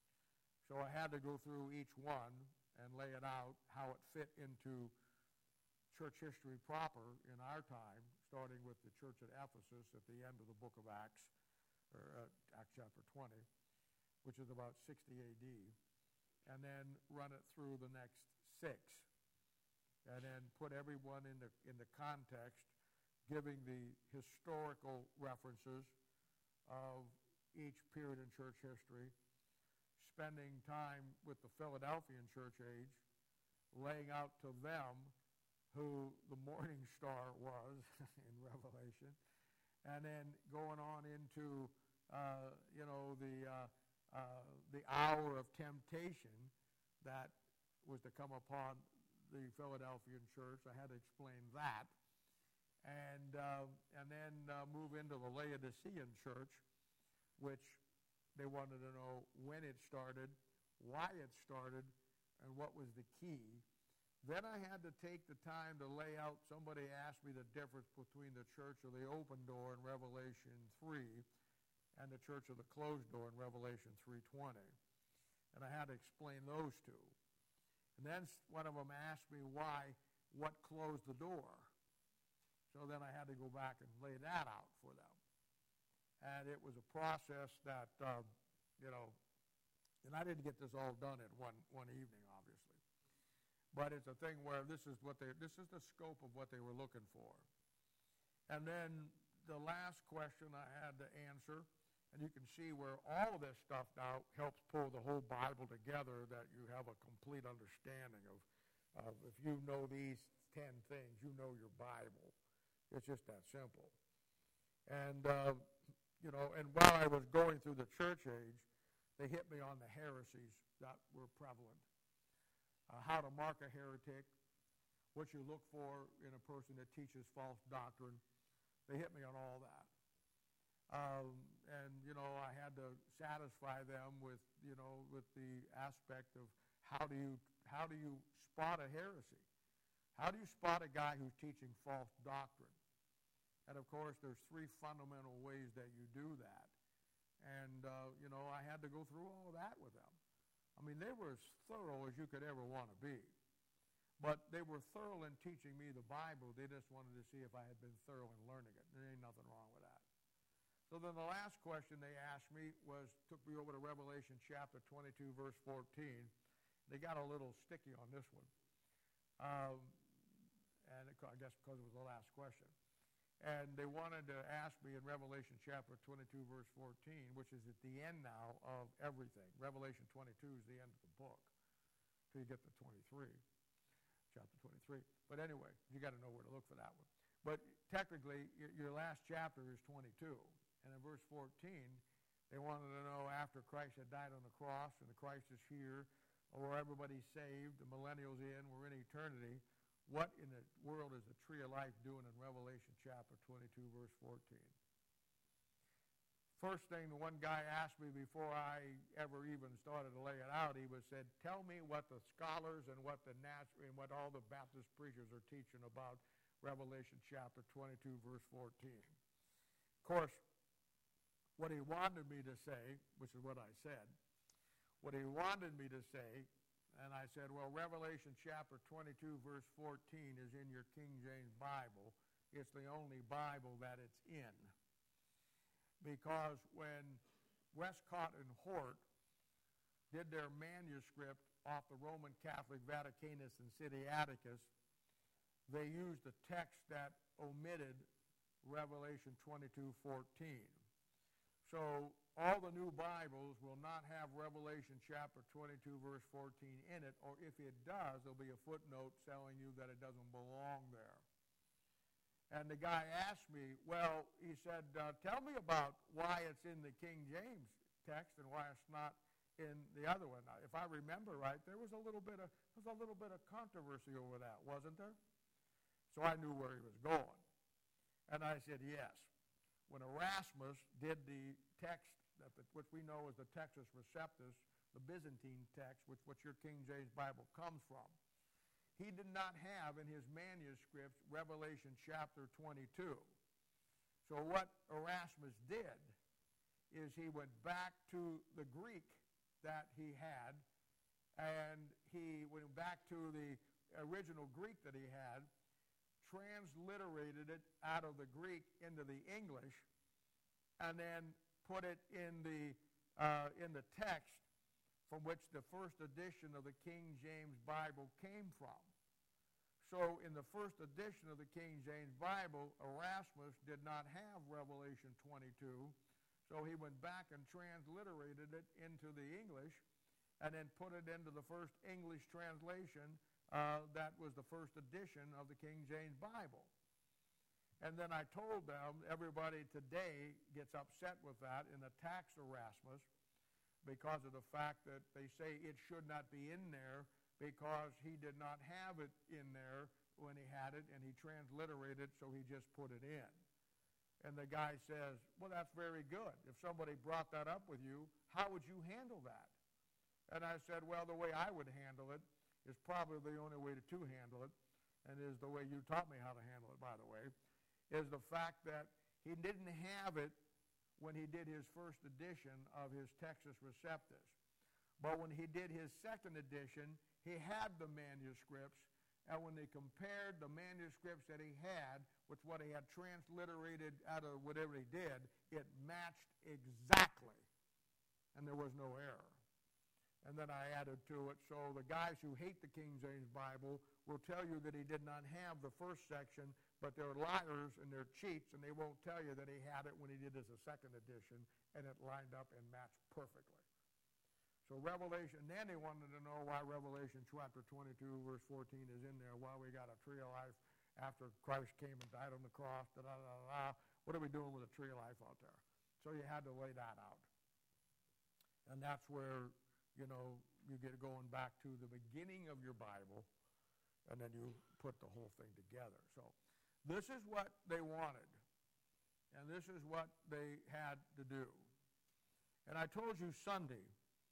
So I had to go through each one and lay it out, how it fit into church history proper in our time, starting with the church at Ephesus at the end of the book of Acts, or uh, Acts chapter twenty, which is about sixty A D, and then run it through the next six, and then put everyone in the, in the context, giving the historical references of each period in church history, spending time with the Philadelphian church age, laying out to them who the morning star was in Revelation, and then going on into, uh, you know, the, uh, uh, the hour of temptation that was to come upon the Philadelphian church. I had to explain that. And, uh, and then uh, move into the Laodicean church, which they wanted to know when it started, why it started, and what was the key. Then I had to take the time to lay out, somebody asked me the difference between the church of the open door in Revelation three and the church of the closed door in Revelation three twenty. And I had to explain those two. And then one of them asked me why, what closed the door. So then I had to go back and lay that out for them. And it was a process that, uh, you know, and I didn't get this all done in one, one evening, obviously. But it's a thing where this is what they, this is the scope of what they were looking for. And then the last question I had to answer, and you can see where all of this stuff now helps pull the whole Bible together, that you have a complete understanding of, of if you know these ten things, you know your Bible. It's just that simple. And, uh, you know, and while I was going through the church age, they hit me on the heresies that were prevalent. Uh, how to mark a heretic, what you look for in a person that teaches false doctrine. They hit me on all that. Um, and, you know, I had to satisfy them with, you know, with the aspect of how do you, how do you spot a heresy? How do you spot a guy who's teaching false doctrine? And, of course, there's three fundamental ways that you do that. And, uh, you know, I had to go through all of that with them. I mean, they were as thorough as you could ever want to be. But they were thorough in teaching me the Bible. They just wanted to see if I had been thorough in learning it. There ain't nothing wrong with that. So then the last question they asked me was, took me over to Revelation chapter twenty-two, verse fourteen. They got a little sticky on this one. Um, and it, I guess because it was the last question. And they wanted to ask me in Revelation chapter twenty-two, verse fourteen, which is at the end now of everything. Revelation twenty-two is the end of the book till you get to twenty-three, chapter twenty-three. But anyway, you got to know where to look for that one. But technically, your, your last chapter is twenty-two. And in verse fourteen, they wanted to know after Christ had died on the cross and the Christ is here, or everybody's saved, the millennial's in, we're in eternity, what in the world is the tree of life doing in Revelation chapter twenty-two, verse fourteen? First thing the one guy asked me before I ever even started to lay it out, he was said, tell me what the scholars and what the nat- and what all the Baptist preachers are teaching about Revelation chapter twenty-two, verse fourteen. Of course, what he wanted me to say, which is what I said, what he wanted me to say, and I said, well, Revelation chapter twenty-two, verse fourteen is in your King James Bible. It's the only Bible that it's in. Because when Westcott and Hort did their manuscript off the Roman Catholic Vaticanus and Sinaiticus, they used a text that omitted Revelation twenty-two fourteen. So all the new Bibles will not have Revelation chapter twenty-two verse fourteen in it, or if it does, there'll be a footnote telling you that it doesn't belong there. And the guy asked me, well, he said, uh, tell me about why it's in the King James text and why it's not in the other one. Now, if I remember right, there was a little bit of there was a little bit of controversy over that, wasn't there? So I knew where he was going. And I said, yes. When Erasmus did the text, that the, which we know as the Textus Receptus, the Byzantine text, which, which your King James Bible comes from, he did not have in his manuscripts Revelation chapter twenty-two. So what Erasmus did is he went back to the Greek that he had, and he went back to the original Greek that he had, transliterated it out of the Greek into the English, and then put it in the uh, in the text from which the first edition of the King James Bible came from. So in the first edition of the King James Bible, Erasmus did not have Revelation twenty-two, so he went back and transliterated it into the English and then put it into the first English translation uh, that was the first edition of the King James Bible. And then I told them, everybody today gets upset with that and attacks Erasmus because of the fact that they say it should not be in there because he did not have it in there when he had it, and he transliterated it, so he just put it in. And the guy says, well, that's very good. If somebody brought that up with you, how would you handle that? And I said, well, the way I would handle it is probably the only way to, to handle it, and is the way you taught me how to handle it, by the way, is the fact that he didn't have it when he did his first edition of his Textus Receptus. But when he did his second edition, he had the manuscripts, and when they compared the manuscripts that he had with what he had transliterated out of whatever he did, it matched exactly, and there was no error. And then I added to it, so the guys who hate the King James Bible will tell you that he did not have the first section, but they're liars and they're cheats, and they won't tell you that he had it when he did his second edition, and it lined up and matched perfectly. So Revelation, and then they wanted to know why Revelation chapter twenty-two, verse fourteen is in there, why we got a tree of life after Christ came and died on the cross, da da da da. What are we doing with a tree of life out there? So you had to lay that out. And that's where, you know, you get going back to the beginning of your Bible, and then you put the whole thing together. So this is what they wanted, and this is what they had to do. And I told you Sunday,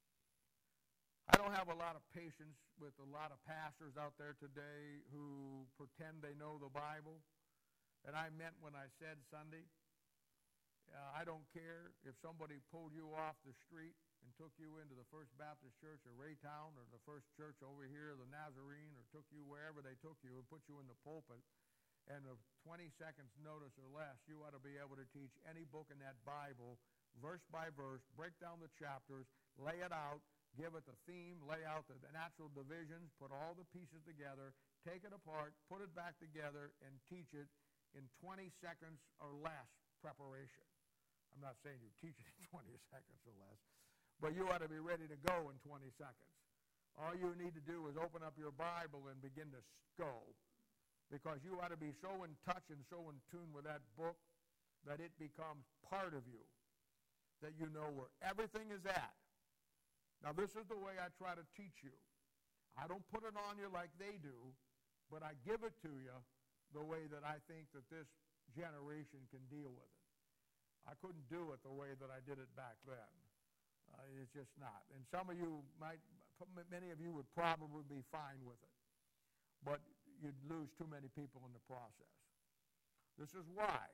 I don't have a lot of patience with a lot of pastors out there today who pretend they know the Bible. And I meant when I said Sunday, uh, I don't care if somebody pulled you off the street and took you into the First Baptist Church of Raytown or the First Church over here, the Nazarene, or took you wherever they took you and put you in the pulpit, and of twenty seconds notice or less, you ought to be able to teach any book in that Bible, verse by verse, break down the chapters, lay it out, give it the theme, lay out the natural divisions, put all the pieces together, take it apart, put it back together, and teach it in twenty seconds or less preparation. I'm not saying you teach it in twenty seconds or less, but you ought to be ready to go in twenty seconds. All you need to do is open up your Bible and begin to go, because you ought to be so in touch and so in tune with that book that it becomes part of you, that you know where everything is at. Now, this is the way I try to teach you. I don't put it on you like they do, but I give it to you the way that I think that this generation can deal with it. I couldn't do it the way that I did it back then. Uh, it's just not. And some of you might, many of you would probably be fine with it, but you'd lose too many people in the process. This is why.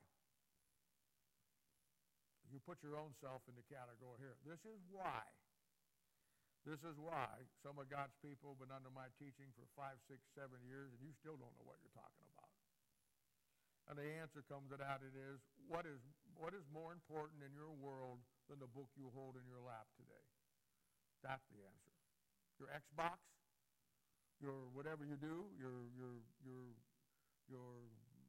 You put your own self in the category here. This is why. This is why some of God's people have been under my teaching for five, six, seven years, and you still don't know what you're talking about. And the answer comes to that, it is, what is, what is more important in your world than the book you hold in your lap today? That's the answer. Your Xbox, your whatever you do, your your your your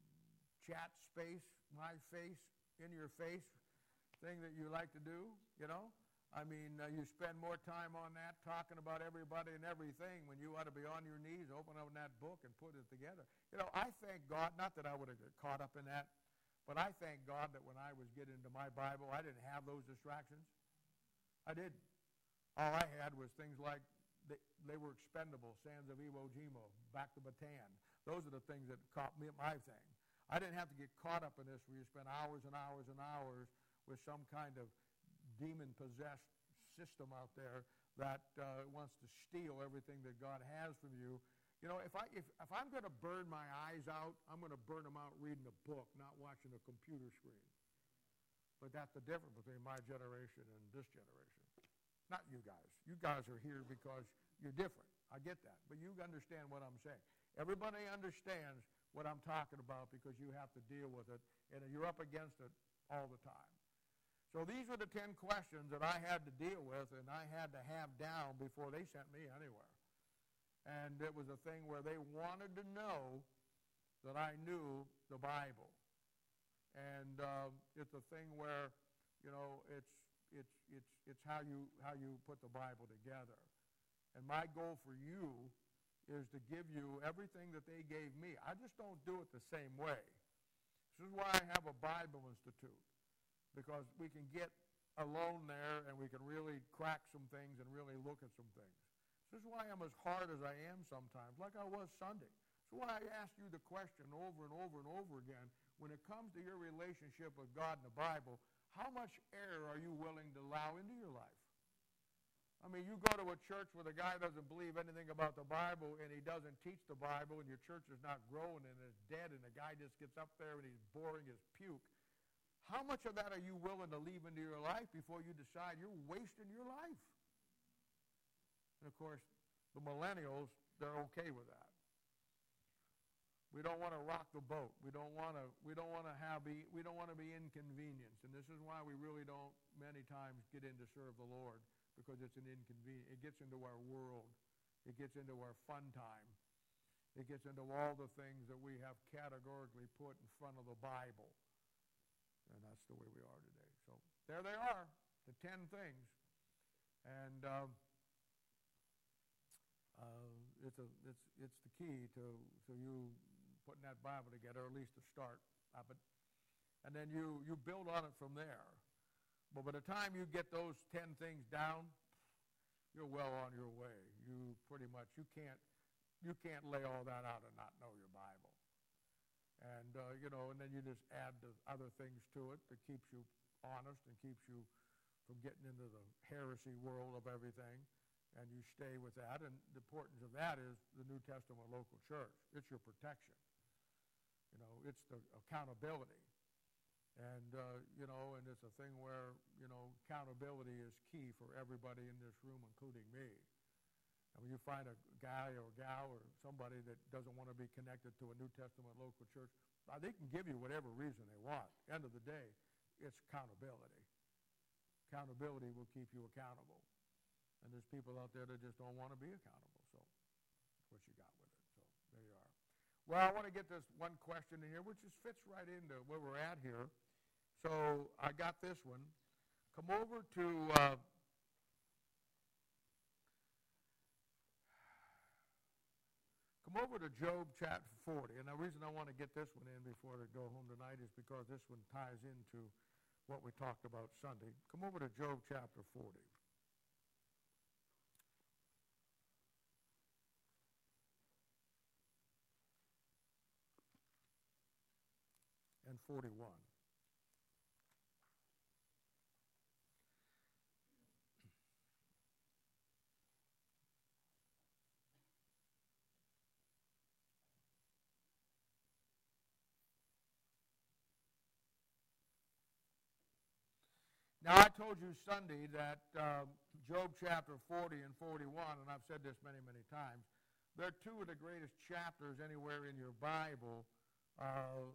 chat space, my face, in your face thing that you like to do, you know? I mean, uh, you spend more time on that talking about everybody and everything when you ought to be on your knees, open up that book and put it together. You know, I thank God, not that I would have got caught up in that, but I thank God that when I was getting into my Bible, I didn't have those distractions. I didn't. All I had was things like they, they were expendable, Sands of Iwo Jima, Back to Bataan. Those are the things that caught me my thing. I didn't have to get caught up in this where you spend hours and hours and hours with some kind of demon-possessed system out there that uh, wants to steal everything that God has from you. You know, if, I, if, if I'm going to burn my eyes out, I'm going to burn them out reading a book, not watching a computer screen. But that's the difference between my generation and this generation. Not you guys. You guys are here because you're different. I get that. But you understand what I'm saying. Everybody understands what I'm talking about because you have to deal with it, and you're up against it all the time. So these were the ten questions that I had to deal with and I had to have down before they sent me anywhere. And it was a thing where they wanted to know that I knew the Bible. And uh, it's a thing where, you know, it's it's it's it's how you how you put the Bible together. And my goal for you is to give you everything that they gave me. I just don't do it the same way. This is why I have a Bible Institute, because we can get alone there and we can really crack some things and really look at some things. This is why I'm as hard as I am sometimes, like I was Sunday. This is why I asked you the question over and over and over again, when it comes to your relationship with God and the Bible, how much error are you willing to allow into your life? I mean, you go to a church where the guy doesn't believe anything about the Bible and he doesn't teach the Bible and your church is not growing and it's dead and the guy just gets up there and he's boring as puke. How much of that are you willing to leave into your life before you decide you're wasting your life? And of course, the millennials, they're okay with that. We don't want to rock the boat. We don't want to. We don't want to have be. We don't want to be inconvenienced, and this is why we really don't many times get in to serve the Lord, because it's an inconvenience. It gets into our world. It gets into our fun time. It gets into all the things that we have categorically put in front of the Bible. And that's the way we are today. So there they are, the ten things. And um, uh, it's, a, it's, it's the key to, to you putting that Bible together, or at least to start of it. And then you, you build on it from there. But by the time you get those ten things down, you're well on your way. You pretty much, you can't, you can't lay all that out and not know your Bible. And, uh, you know, and then you just add the other things to it that keeps you honest and keeps you from getting into the heresy world of everything. And you stay with that. And the importance of that is the New Testament local church. It's your protection. You know, it's the accountability. And, uh, you know, and it's a thing where, you know, accountability is key for everybody in this room, including me. And when you find a guy or gal or somebody that doesn't want to be connected to a New Testament local church, they can give you whatever reason they want. End of the day, it's accountability. Accountability will keep you accountable. And there's people out there that just don't want to be accountable. So that's what you got with it. So there you are. Well, I want to get this one question in here, which just fits right into where we're at here. So I got this one. Come over to... Uh, Come over to Job chapter forty. And the reason I want to get this one in before I go home tonight is because this one ties into what we talked about Sunday. Come over to Job chapter forty. And forty-one. Now, I told you Sunday that uh, Job chapter forty and forty-one, and I've said this many, many times, they're two of the greatest chapters anywhere in your Bible uh,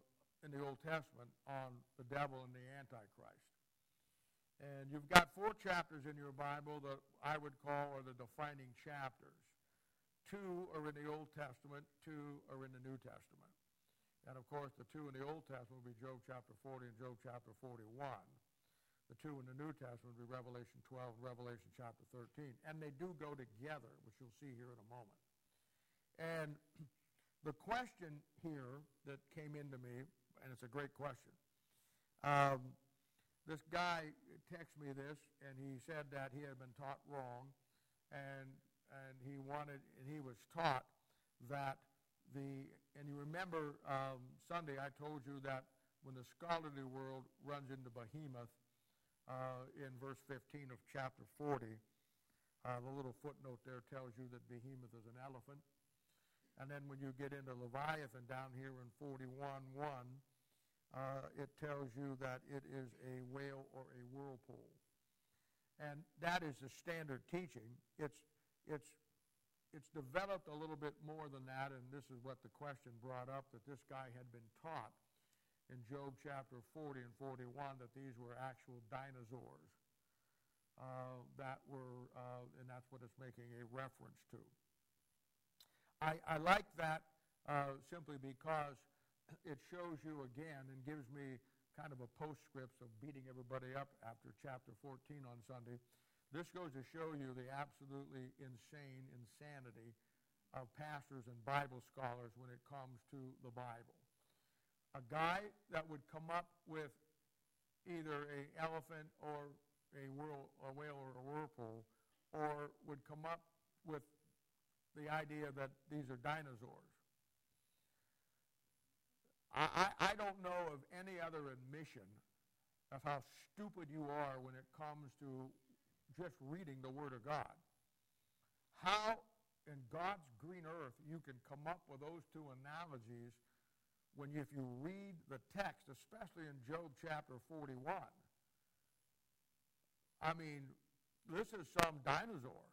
in the Old Testament on the devil and the Antichrist. And you've got four chapters in your Bible that I would call are the defining chapters. Two are in the Old Testament, two are in the New Testament. And of course, the two in the Old Testament would be Job chapter forty and Job chapter forty-one. The two in the New Testament would be Revelation twelve and Revelation chapter thirteen. And they do go together, which you'll see here in a moment. And the question here that came into me, and it's a great question, um, this guy texted me this, and he said that he had been taught wrong, and and he wanted, and he was taught that the, and you remember um, Sunday I told you that when the scholarly world runs into behemoth uh, in verse fifteen of chapter forty, uh, the little footnote there tells you that behemoth is an elephant. And then when you get into Leviathan down here in forty-one one, uh, it tells you that it is a whale or a whirlpool. And that is the standard teaching. It's, it's, it's developed a little bit more than that, and this is what the question brought up, that this guy had been taught in Job chapter forty and forty-one that these were actual dinosaurs. Uh, that were, uh, and that's what it's making a reference to. I, I like that uh, simply because it shows you again and gives me kind of a postscript of beating everybody up after chapter fourteen on Sunday. This goes to show you the absolutely insane insanity of pastors and Bible scholars when it comes to the Bible. A guy that would come up with either an elephant or a, whirl, a whale or a whirlpool, or would come up with the idea that these are dinosaurs. I, I, I don't know of any other admission of how stupid you are when it comes to just reading the Word of God. How in God's green earth you can come up with those two analogies when you, if you read the text, especially in Job chapter forty-one. I mean, this is some dinosaur.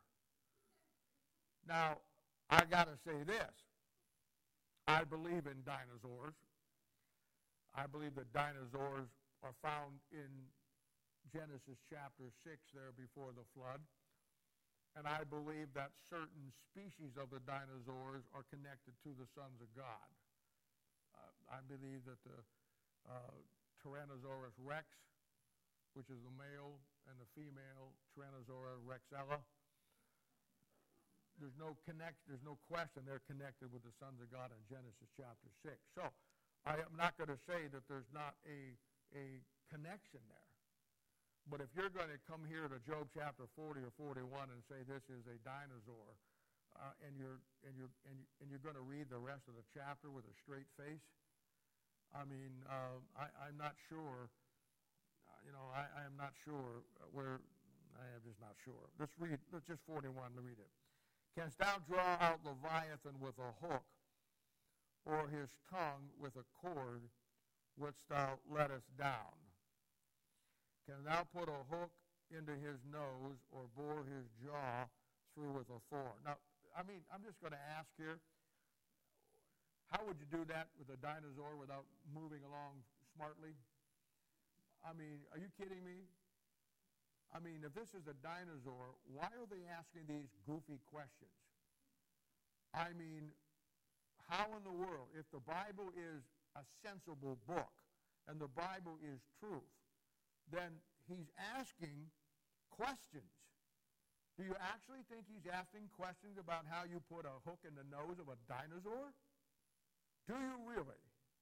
Now, I got to say this. I believe in dinosaurs. I believe that dinosaurs are found in Genesis chapter six there before the flood. And I believe that certain species of the dinosaurs are connected to the sons of God. Uh, I believe that the uh, Tyrannosaurus rex, which is the male, and the female Tyrannosaurus rexella, there's no connect, there's no question they're connected with the sons of God in Genesis chapter six. So I am not going to say that there's not a, a connection there. But if you're going to come here to Job chapter forty or forty-one and say this is a dinosaur, uh, and you're and you're and, you, and you're going to read the rest of the chapter with a straight face, I mean, uh, I, I'm not sure. Uh, you know, I, I am not sure where. I am just not sure. Let's read. Let's just forty-one to read it. Canst thou draw out Leviathan with a hook, or his tongue with a cord, which thou lettest down? Can thou put a hook into his nose, or bore his jaw through with a thorn? Now, I mean, I'm just going to ask here, how would you do that with a dinosaur without moving along smartly? I mean, are you kidding me? I mean, if this is a dinosaur, why are they asking these goofy questions? I mean, how in the world, if the Bible is a sensible book and the Bible is truth, then he's asking questions. Do you actually think he's asking questions about how you put a hook in the nose of a dinosaur? Do you really?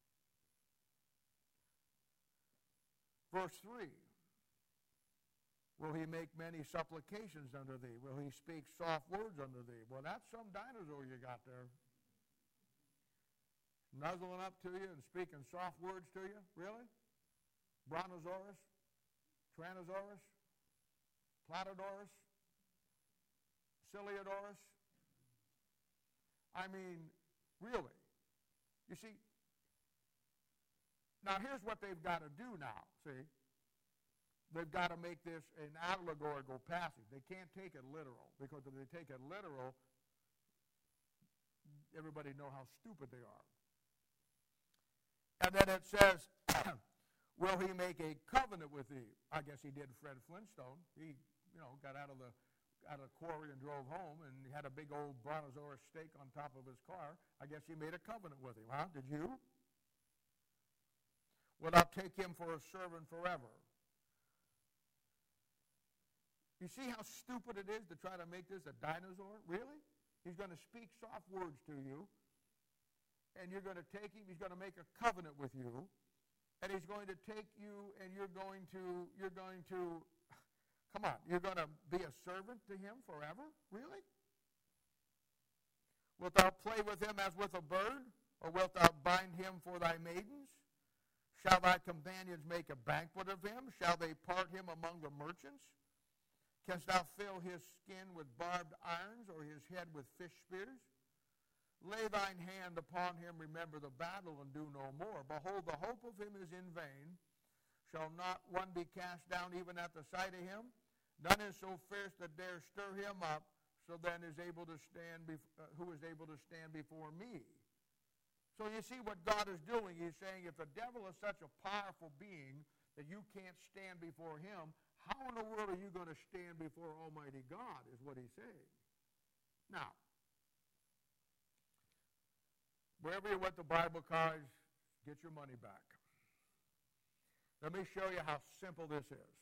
Verse three. Will he make many supplications unto thee? Will he speak soft words unto thee? Well, that's some dinosaur you got there. Nuzzling up to you and speaking soft words to you? Really? Brontosaurus? Tyrannosaurus? Platodorus? Ciliodorus? I mean, really? You see, now here's what they've got to do now, see? They've got to make this an allegorical passage. They can't take it literal, because if they take it literal, everybody know how stupid they are. And then it says, will he make a covenant with thee? I guess he did Fred Flintstone. He, you know, got out of the out of the quarry and drove home, and he had a big old brontosaurus steak on top of his car. I guess he made a covenant with him, huh? Did you? Will thou take him for a servant forever? You see how stupid it is to try to make this a dinosaur? Really? He's going to speak soft words to you, and you're going to take him. He's going to make a covenant with you, and he's going to take you, and you're going to, you're going to, come on, you're going to be a servant to him forever? Really? Wilt thou play with him as with a bird, or wilt thou bind him for thy maidens? Shall thy companions make a banquet of him? Shall they part him among the merchants? Canst thou fill his skin with barbed irons, or his head with fish spears? Lay thine hand upon him, remember the battle, and do no more. Behold, the hope of him is in vain. Shall not one be cast down even at the sight of him? None is so fierce that dare stir him up, so then is able to stand, bef- uh, who is able to stand before me. So you see what God is doing. He's saying if the devil is such a powerful being that you can't stand before him, how in the world are you going to stand before Almighty God, is what he's saying. Now, wherever you went to Bible college, get your money back. Let me show you how simple this is.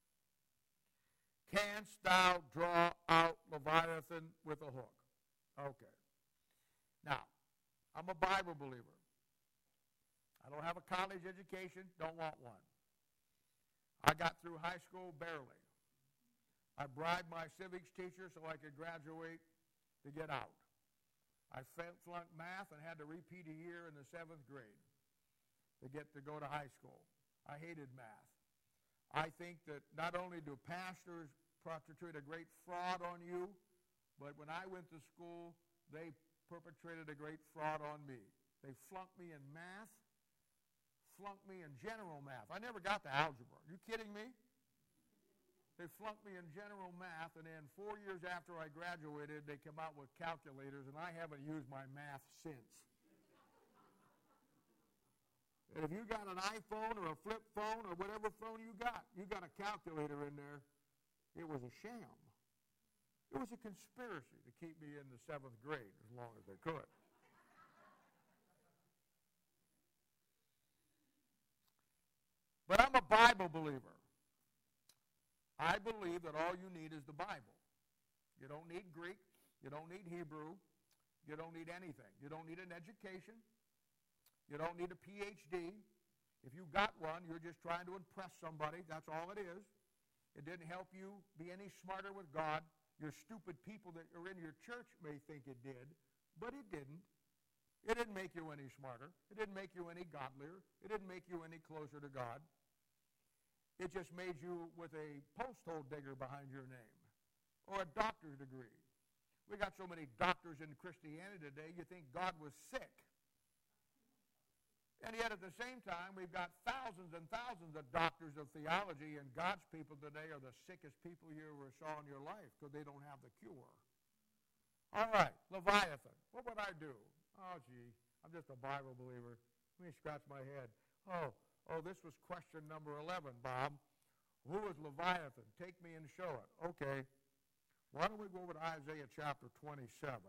Canst thou draw out Leviathan with a hook? Okay. Now, I'm a Bible believer. I don't have a college education, don't want one. I got through high school barely. I bribed my civics teacher so I could graduate to get out. I flunked math and had to repeat a year in the seventh grade to get to go to high school. I hated math. I think that not only do pastors perpetrate a great fraud on you, but when I went to school, they perpetrated a great fraud on me. They flunked me in math, flunked me in general math. I never got to algebra. Are you kidding me? They flunked me in general math, and then four years after I graduated, they came out with calculators, and I haven't used my math since. And if you got an iPhone or a flip phone or whatever phone you got, you got a calculator in there, it was a sham. It was a conspiracy to keep me in the seventh grade as long as they could. But I'm a Bible believer. I believe that all you need is the Bible. You don't need Greek. You don't need Hebrew. You don't need anything. You don't need an education. You don't need a P H D. If you got one, you're just trying to impress somebody. That's all it is. It didn't help you be any smarter with God. Your stupid people that are in your church may think it did, but it didn't. It didn't make you any smarter. It didn't make you any godlier. It didn't make you any closer to God. It just made you with a post hole digger behind your name or a doctor's degree. We got so many doctors in Christianity today, you think God was sick. And yet at the same time, we've got thousands and thousands of doctors of theology, and God's people today are the sickest people you ever saw in your life because they don't have the cure. All right, Leviathan. What would I do? Oh, gee, I'm just a Bible believer. Let me scratch my head. Oh, oh, this was question number eleven, Bob. Who is Leviathan? Take me and show it. Okay. Why don't we go over to Isaiah chapter twenty-seven?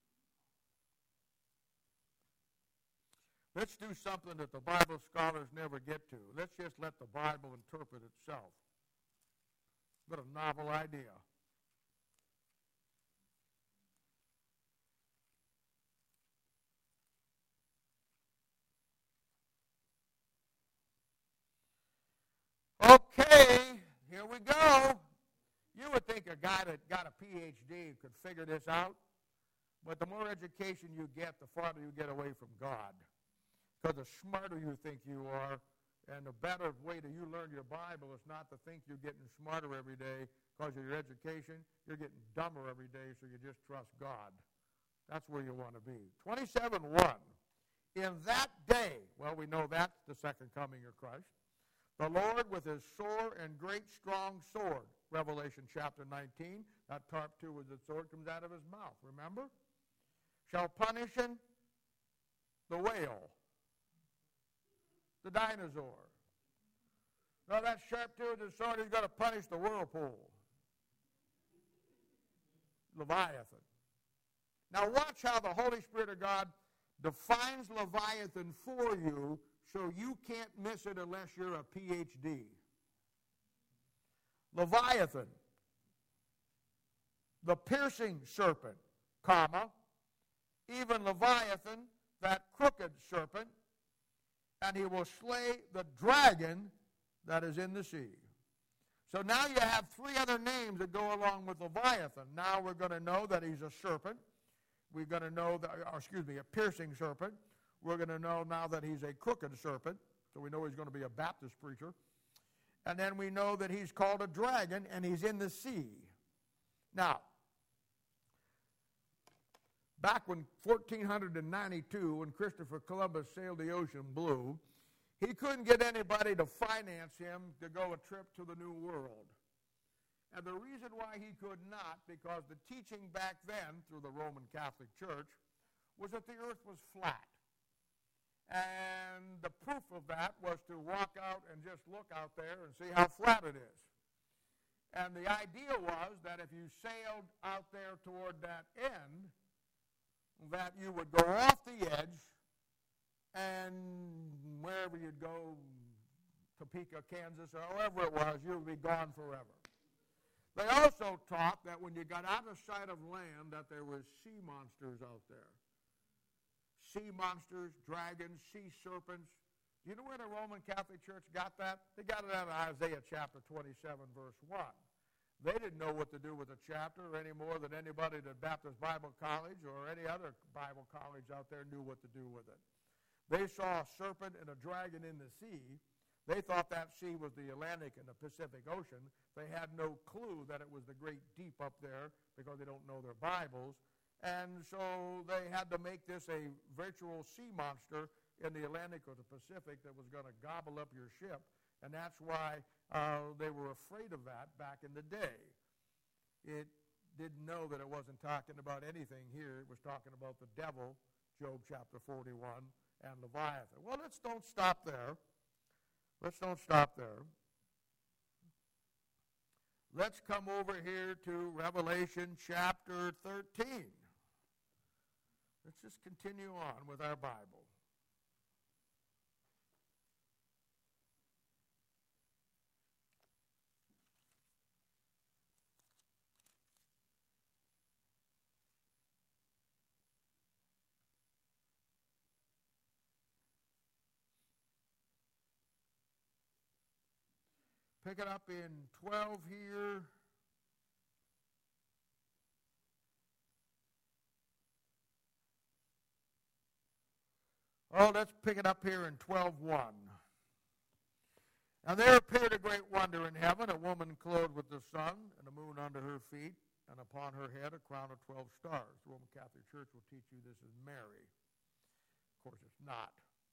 Let's do something that the Bible scholars never get to. Let's just let the Bible interpret itself. What a novel idea. Okay, here we go. You would think a guy that got a P H D could figure this out, but the more education you get, the farther you get away from God. Because the smarter you think you are, and the better way that you learn your Bible is not to think you're getting smarter every day because of your education. You're getting dumber every day, so you just trust God. That's where you want to be. twenty-seven one. In that day, well, we know that's the second coming of Christ, the Lord with his sore and great strong sword, Revelation chapter nineteen, that tarp two with the sword comes out of his mouth, remember? Shall punish him, the whale. the dinosaur. No, that sharp-toothed sword is going to punish the whirlpool. Leviathan. Now watch how the Holy Spirit of God defines Leviathan for you so you can't miss it unless you're a P H D. Leviathan, the piercing serpent, comma, even Leviathan, that crooked serpent, and he will slay the dragon that is in the sea. So now you have three other names that go along with Leviathan. Now we're going to know that he's a serpent. We're going to know that, or excuse me, a piercing serpent. We're going to know now that he's a crooked serpent. So we know he's going to be a Baptist preacher. And then we know that he's called a dragon and he's in the sea. Now, back when fourteen ninety-two, when Christopher Columbus sailed the ocean blue, he couldn't get anybody to finance him to go a trip to the New World. And the reason why he could not, because the teaching back then through the Roman Catholic Church was that the earth was flat. And the proof of that was to walk out and just look out there and see how flat it is. And the idea was that if you sailed out there toward that end, that you would go off the edge, and wherever you'd go, Topeka, Kansas, or wherever it was, you would be gone forever. They also taught that when you got out of sight of land, that there were sea monsters out there. Sea monsters, dragons, sea serpents. Do you know where the Roman Catholic Church got that? They got it out of Isaiah chapter twenty-seven, verse one. They didn't know what to do with the chapter any more than anybody at Baptist Bible College or any other Bible college out there knew what to do with it. They saw a serpent and a dragon in the sea. They thought that sea was the Atlantic and the Pacific Ocean. They had no clue that it was the great deep up there because they don't know their Bibles. And so they had to make this a virtual sea monster in the Atlantic or the Pacific that was going to gobble up your ship. And that's why uh, they were afraid of that back in the day. It didn't know that it wasn't talking about anything here. It was talking about the devil, Job chapter forty-one, and Leviathan. Well, let's don't stop there. Let's don't stop there. Let's come over here to Revelation chapter thirteen. Let's just continue on with our Bible. Pick it up in twelve here. Oh, let's pick it up here in twelve one. And there appeared a great wonder in heaven, a woman clothed with the sun, and the moon under her feet, and upon her head a crown of twelve stars. The Roman Catholic Church will teach you this is Mary. Of course, it's not.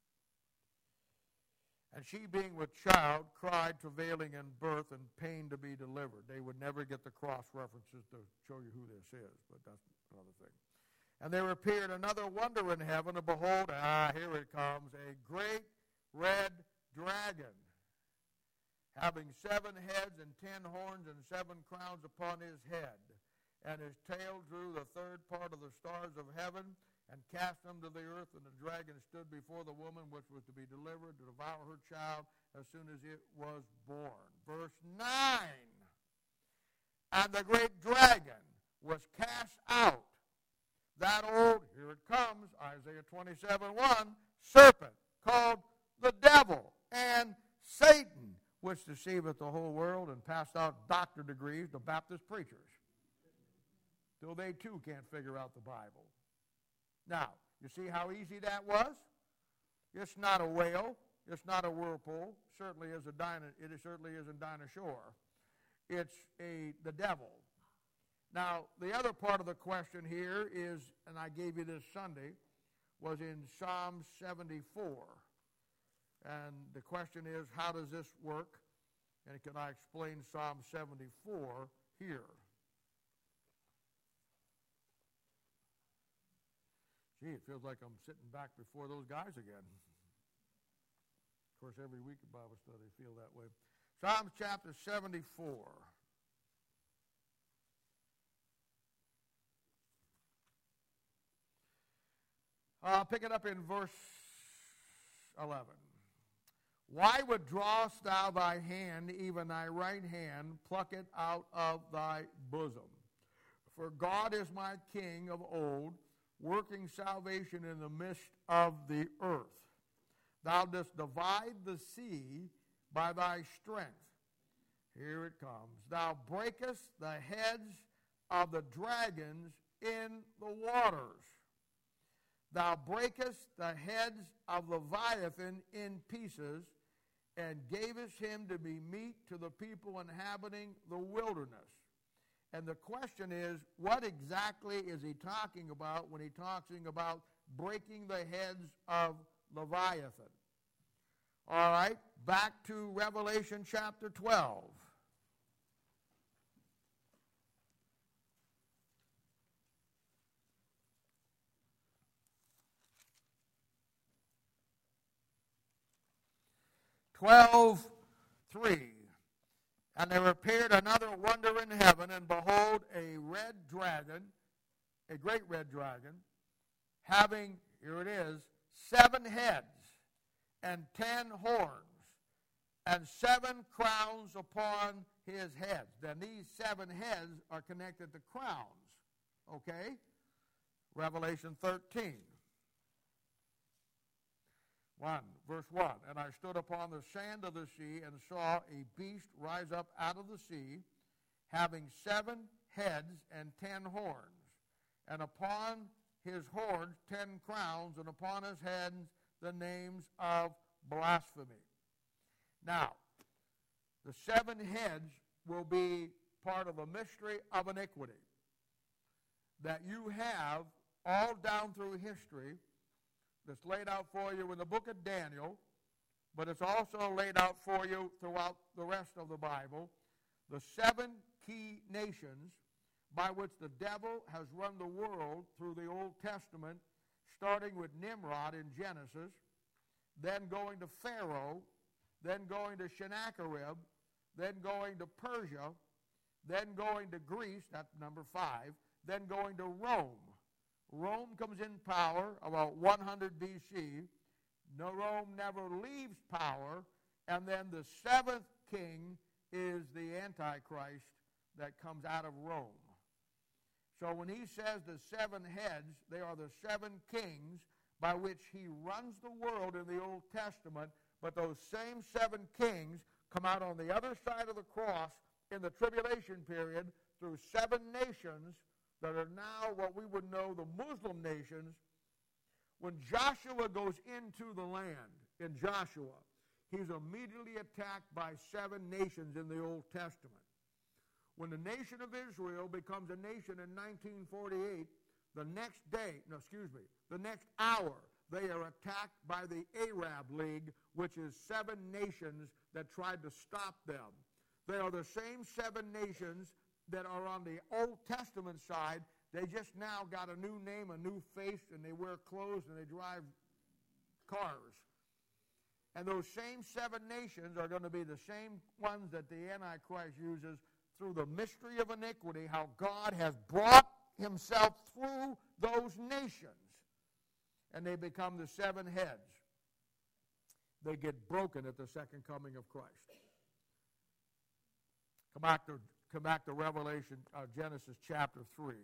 And she, being with child, cried, travailing in birth and pain to be delivered. They would never get the cross references to show you who this is, but that's another thing. And there appeared another wonder in heaven, and behold, ah, here it comes, a great red dragon, having seven heads and ten horns and seven crowns upon his head. And his tail drew the third part of the stars of heaven, and cast them to the earth, and the dragon stood before the woman which was to be delivered to devour her child as soon as it was born. Verse nine. And the great dragon was cast out, that old, here it comes, Isaiah twenty-seven one, serpent, called the devil and Satan, which deceiveth the whole world, and passed out doctor degrees to Baptist preachers, till they too can't figure out the Bible. Now, you see how easy that was? It's not a whale. It's not a whirlpool. Certainly is a dino, it certainly isn't dinosaur. It's a the devil. Now, the other part of the question here is, and I gave you this Sunday, was in Psalm seventy-four. And the question is, how does this work? And can I explain Psalm seventy-four here? Gee, it feels like I'm sitting back before those guys again. Of course, every week in Bible study I feel that way. Psalms chapter seventy-four. Uh, pick it up in verse eleven. Why withdrawest thou thy hand, even thy right hand, pluck it out of thy bosom? For God is my King of old, working salvation in the midst of the earth. Thou dost divide the sea by thy strength. Here it comes. Thou breakest the heads of the dragons in the waters. Thou breakest the heads of Leviathan in pieces, and gavest him to be meat to the people inhabiting the wilderness. And the question is, what exactly is he talking about when he's talking about breaking the heads of Leviathan? All right, back to Revelation chapter twelve. twelve three. And there appeared another wonder in heaven, and behold, a red dragon, a great red dragon, having, here it is, seven heads and ten horns, and seven crowns upon his heads. Then these seven heads are connected to crowns. Okay? Revelation thirteen. one, verse one. And I stood upon the sand of the sea and saw a beast rise up out of the sea, having seven heads and ten horns, and upon his horns ten crowns, and upon his heads the names of blasphemy. Now, the seven heads will be part of a mystery of iniquity that you have all down through history, that's laid out for you in the book of Daniel, but it's also laid out for you throughout the rest of the Bible. The seven key nations by which the devil has run the world through the Old Testament, starting with Nimrod in Genesis, then going to Pharaoh, then going to Sennacherib, then going to Persia, then going to Greece, that's number five, then going to Rome. Rome comes in power about one hundred B C. No, Rome never leaves power. And then the seventh king is the Antichrist that comes out of Rome. So when he says the seven heads, they are the seven kings by which he runs the world in the Old Testament. But those same seven kings come out on the other side of the cross in the tribulation period through seven nations that are now what we would know the Muslim nations. When Joshua goes into the land in Joshua, he's immediately attacked by seven nations in the Old Testament. When the nation of Israel becomes a nation in nineteen forty-eight, the next day, no, excuse me, the next hour, they are attacked by the Arab League, which is seven nations that tried to stop them. They are the same seven nations that are on the Old Testament side. They just now got a new name, a new face, and they wear clothes and they drive cars. And those same seven nations are going to be the same ones that the Antichrist uses through the mystery of iniquity, how God has brought himself through those nations. And they become the seven heads. They get broken at the second coming of Christ. Come back to Come back to Revelation, uh, Genesis chapter three.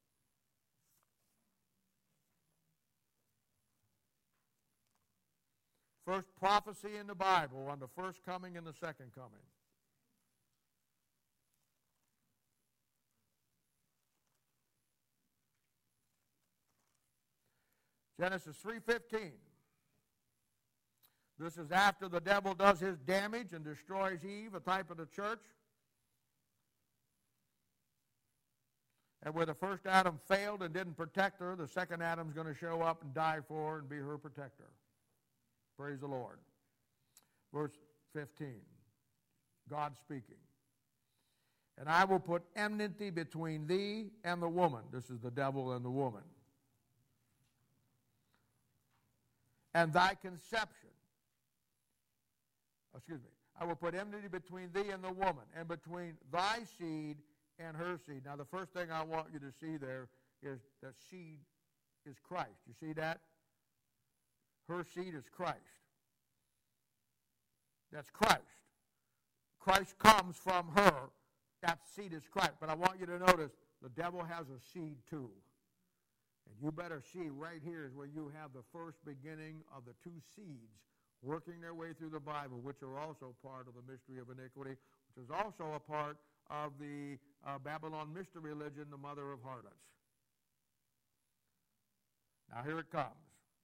First prophecy in the Bible on the first coming and the second coming. Genesis three fifteen. This is after the devil does his damage and destroys Eve, a type of the church. And where the first Adam failed and didn't protect her, the second Adam's going to show up and die for her and be her protector. Praise the Lord. Verse fifteen, God speaking. And I will put enmity between thee and the woman. This is the devil and the woman. And thy conception. excuse me, I will put enmity between thee and the woman, and between thy seed and her seed. Now, the first thing I want you to see there is that seed is Christ. You see that? Her seed is Christ. That's Christ. Christ comes from her. That seed is Christ. But I want you to notice the devil has a seed too. And you better see right here is where you have the first beginning of the two seeds working their way through the Bible, which are also part of the mystery of iniquity, which is also a part of the uh, Babylon mystery religion, the mother of harlots. Now here it comes.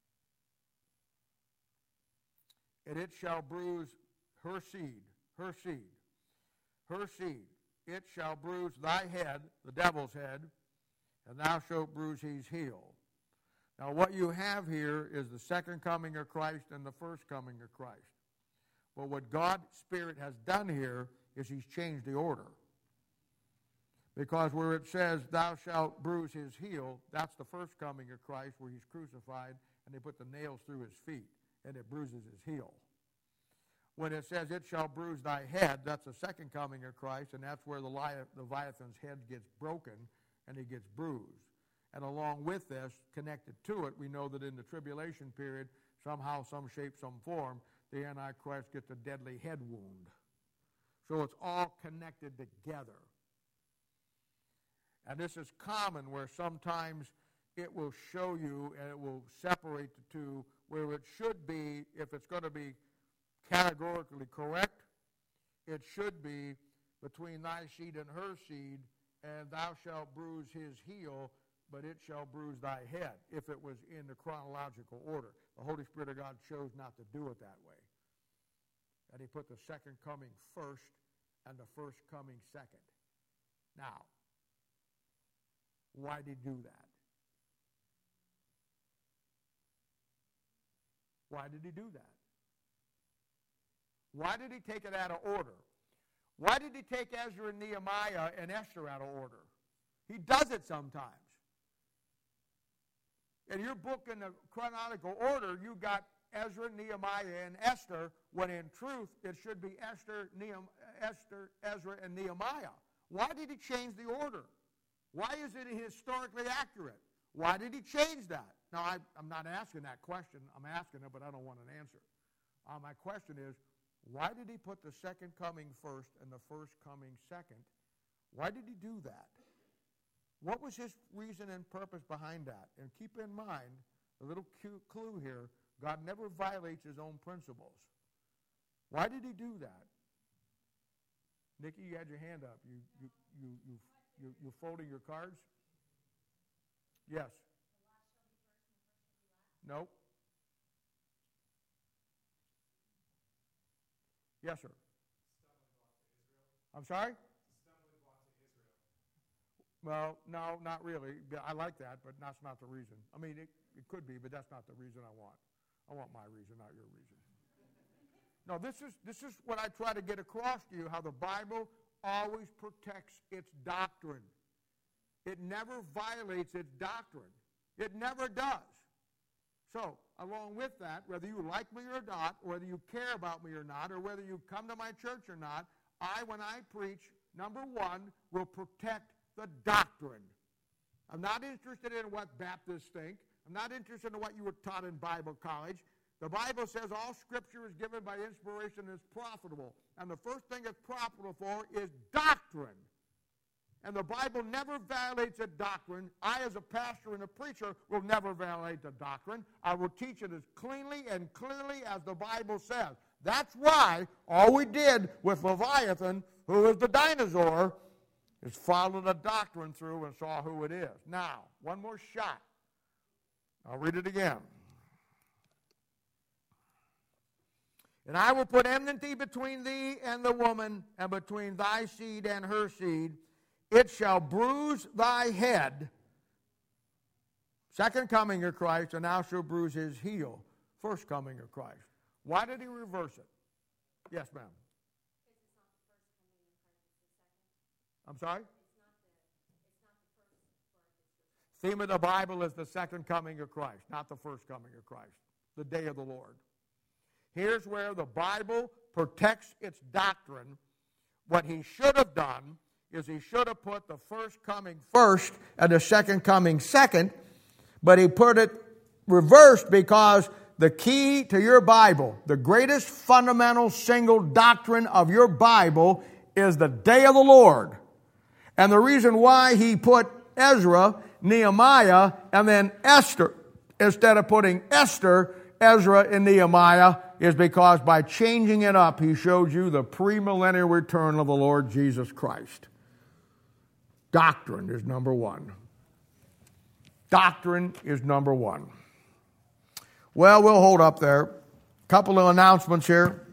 And it shall bruise her seed, her seed, her seed. It shall bruise thy head, the devil's head, and thou shalt bruise his heel. Now what you have here is the second coming of Christ and the first coming of Christ. But what God's Spirit has done here is he's changed the order. Because where it says, thou shalt bruise his heel, that's the first coming of Christ where he's crucified and they put the nails through his feet and it bruises his heel. When it says, it shall bruise thy head, that's the second coming of Christ, and that's where the Leviathan's head gets broken and he gets bruised. And along with this, connected to it, we know that in the tribulation period, somehow, some shape, some form, the Antichrist gets a deadly head wound. So it's all connected together. And this is common where sometimes it will show you and it will separate the two where it should be, if it's going to be categorically correct, it should be between thy seed and her seed, and thou shalt bruise his heel, but it shall bruise thy head, if it was in the chronological order. The Holy Spirit of God chose not to do it that way. And he put the second coming first and the first coming second. Now, why did he do that? Why did he do that? Why did he take it out of order? Why did he take Ezra and Nehemiah and Esther out of order? He does it sometimes. In your book, in the chronological order, you got Ezra, Nehemiah, and Esther, when in truth it should be Esther, Nehem, Esther, Ezra, and Nehemiah. Why did he change the order? Why is it historically accurate? Why did he change that? Now, I, I'm not asking that question. I'm asking it, but I don't want an answer. Uh, my question is, why did he put the second coming first and the first coming second? Why did he do that? What was his reason and purpose behind that? And keep in mind, a little clue here, God never violates his own principles. Why did he do that? Nikki, you had your hand up. You, you, you, you, you, you're folding your cards? Yes. Nope. Yes, sir. I'm sorry? Well, no, not really. I like that, but that's not the reason. I mean, it, it could be, but that's not the reason I want. I want my reason, not your reason. No, this is, this is what I try to get across to you, how the Bible always protects its doctrine. It never violates its doctrine. It never does. So, along with that, whether you like me or not, or whether you care about me or not, or whether you come to my church or not, I, when I preach, number one, will protect the doctrine. I'm not interested in what Baptists think. I'm not interested in what you were taught in Bible college. The Bible says all Scripture is given by inspiration and is profitable. And the first thing it's profitable for is doctrine. And the Bible never violates a doctrine. I, as a pastor and a preacher, will never violate the doctrine. I will teach it as cleanly and clearly as the Bible says. That's why all we did with Leviathan, who is the dinosaur, is follow the doctrine through and saw who it is. Now, one more shot. I'll read it again. And I will put enmity between thee and the woman, and between thy seed and her seed. It shall bruise thy head. Second coming of Christ, and thou shalt bruise his heel. First coming of Christ. Why did he reverse it? Yes, ma'am. I'm sorry? Theme of the Bible is the second coming of Christ, not the first coming of Christ. The day of the Lord. Here's where the Bible protects its doctrine. What he should have done is he should have put the first coming first and the second coming second, but he put it reversed because the key to your Bible, the greatest fundamental single doctrine of your Bible, is the day of the Lord. And the reason why he put Ezra, Nehemiah, and then Esther, instead of putting Esther, Ezra, and Nehemiah, is because by changing it up, he showed you the premillennial return of the Lord Jesus Christ. Doctrine is number one. Doctrine is number one. Well, we'll hold up there. Couple of announcements here.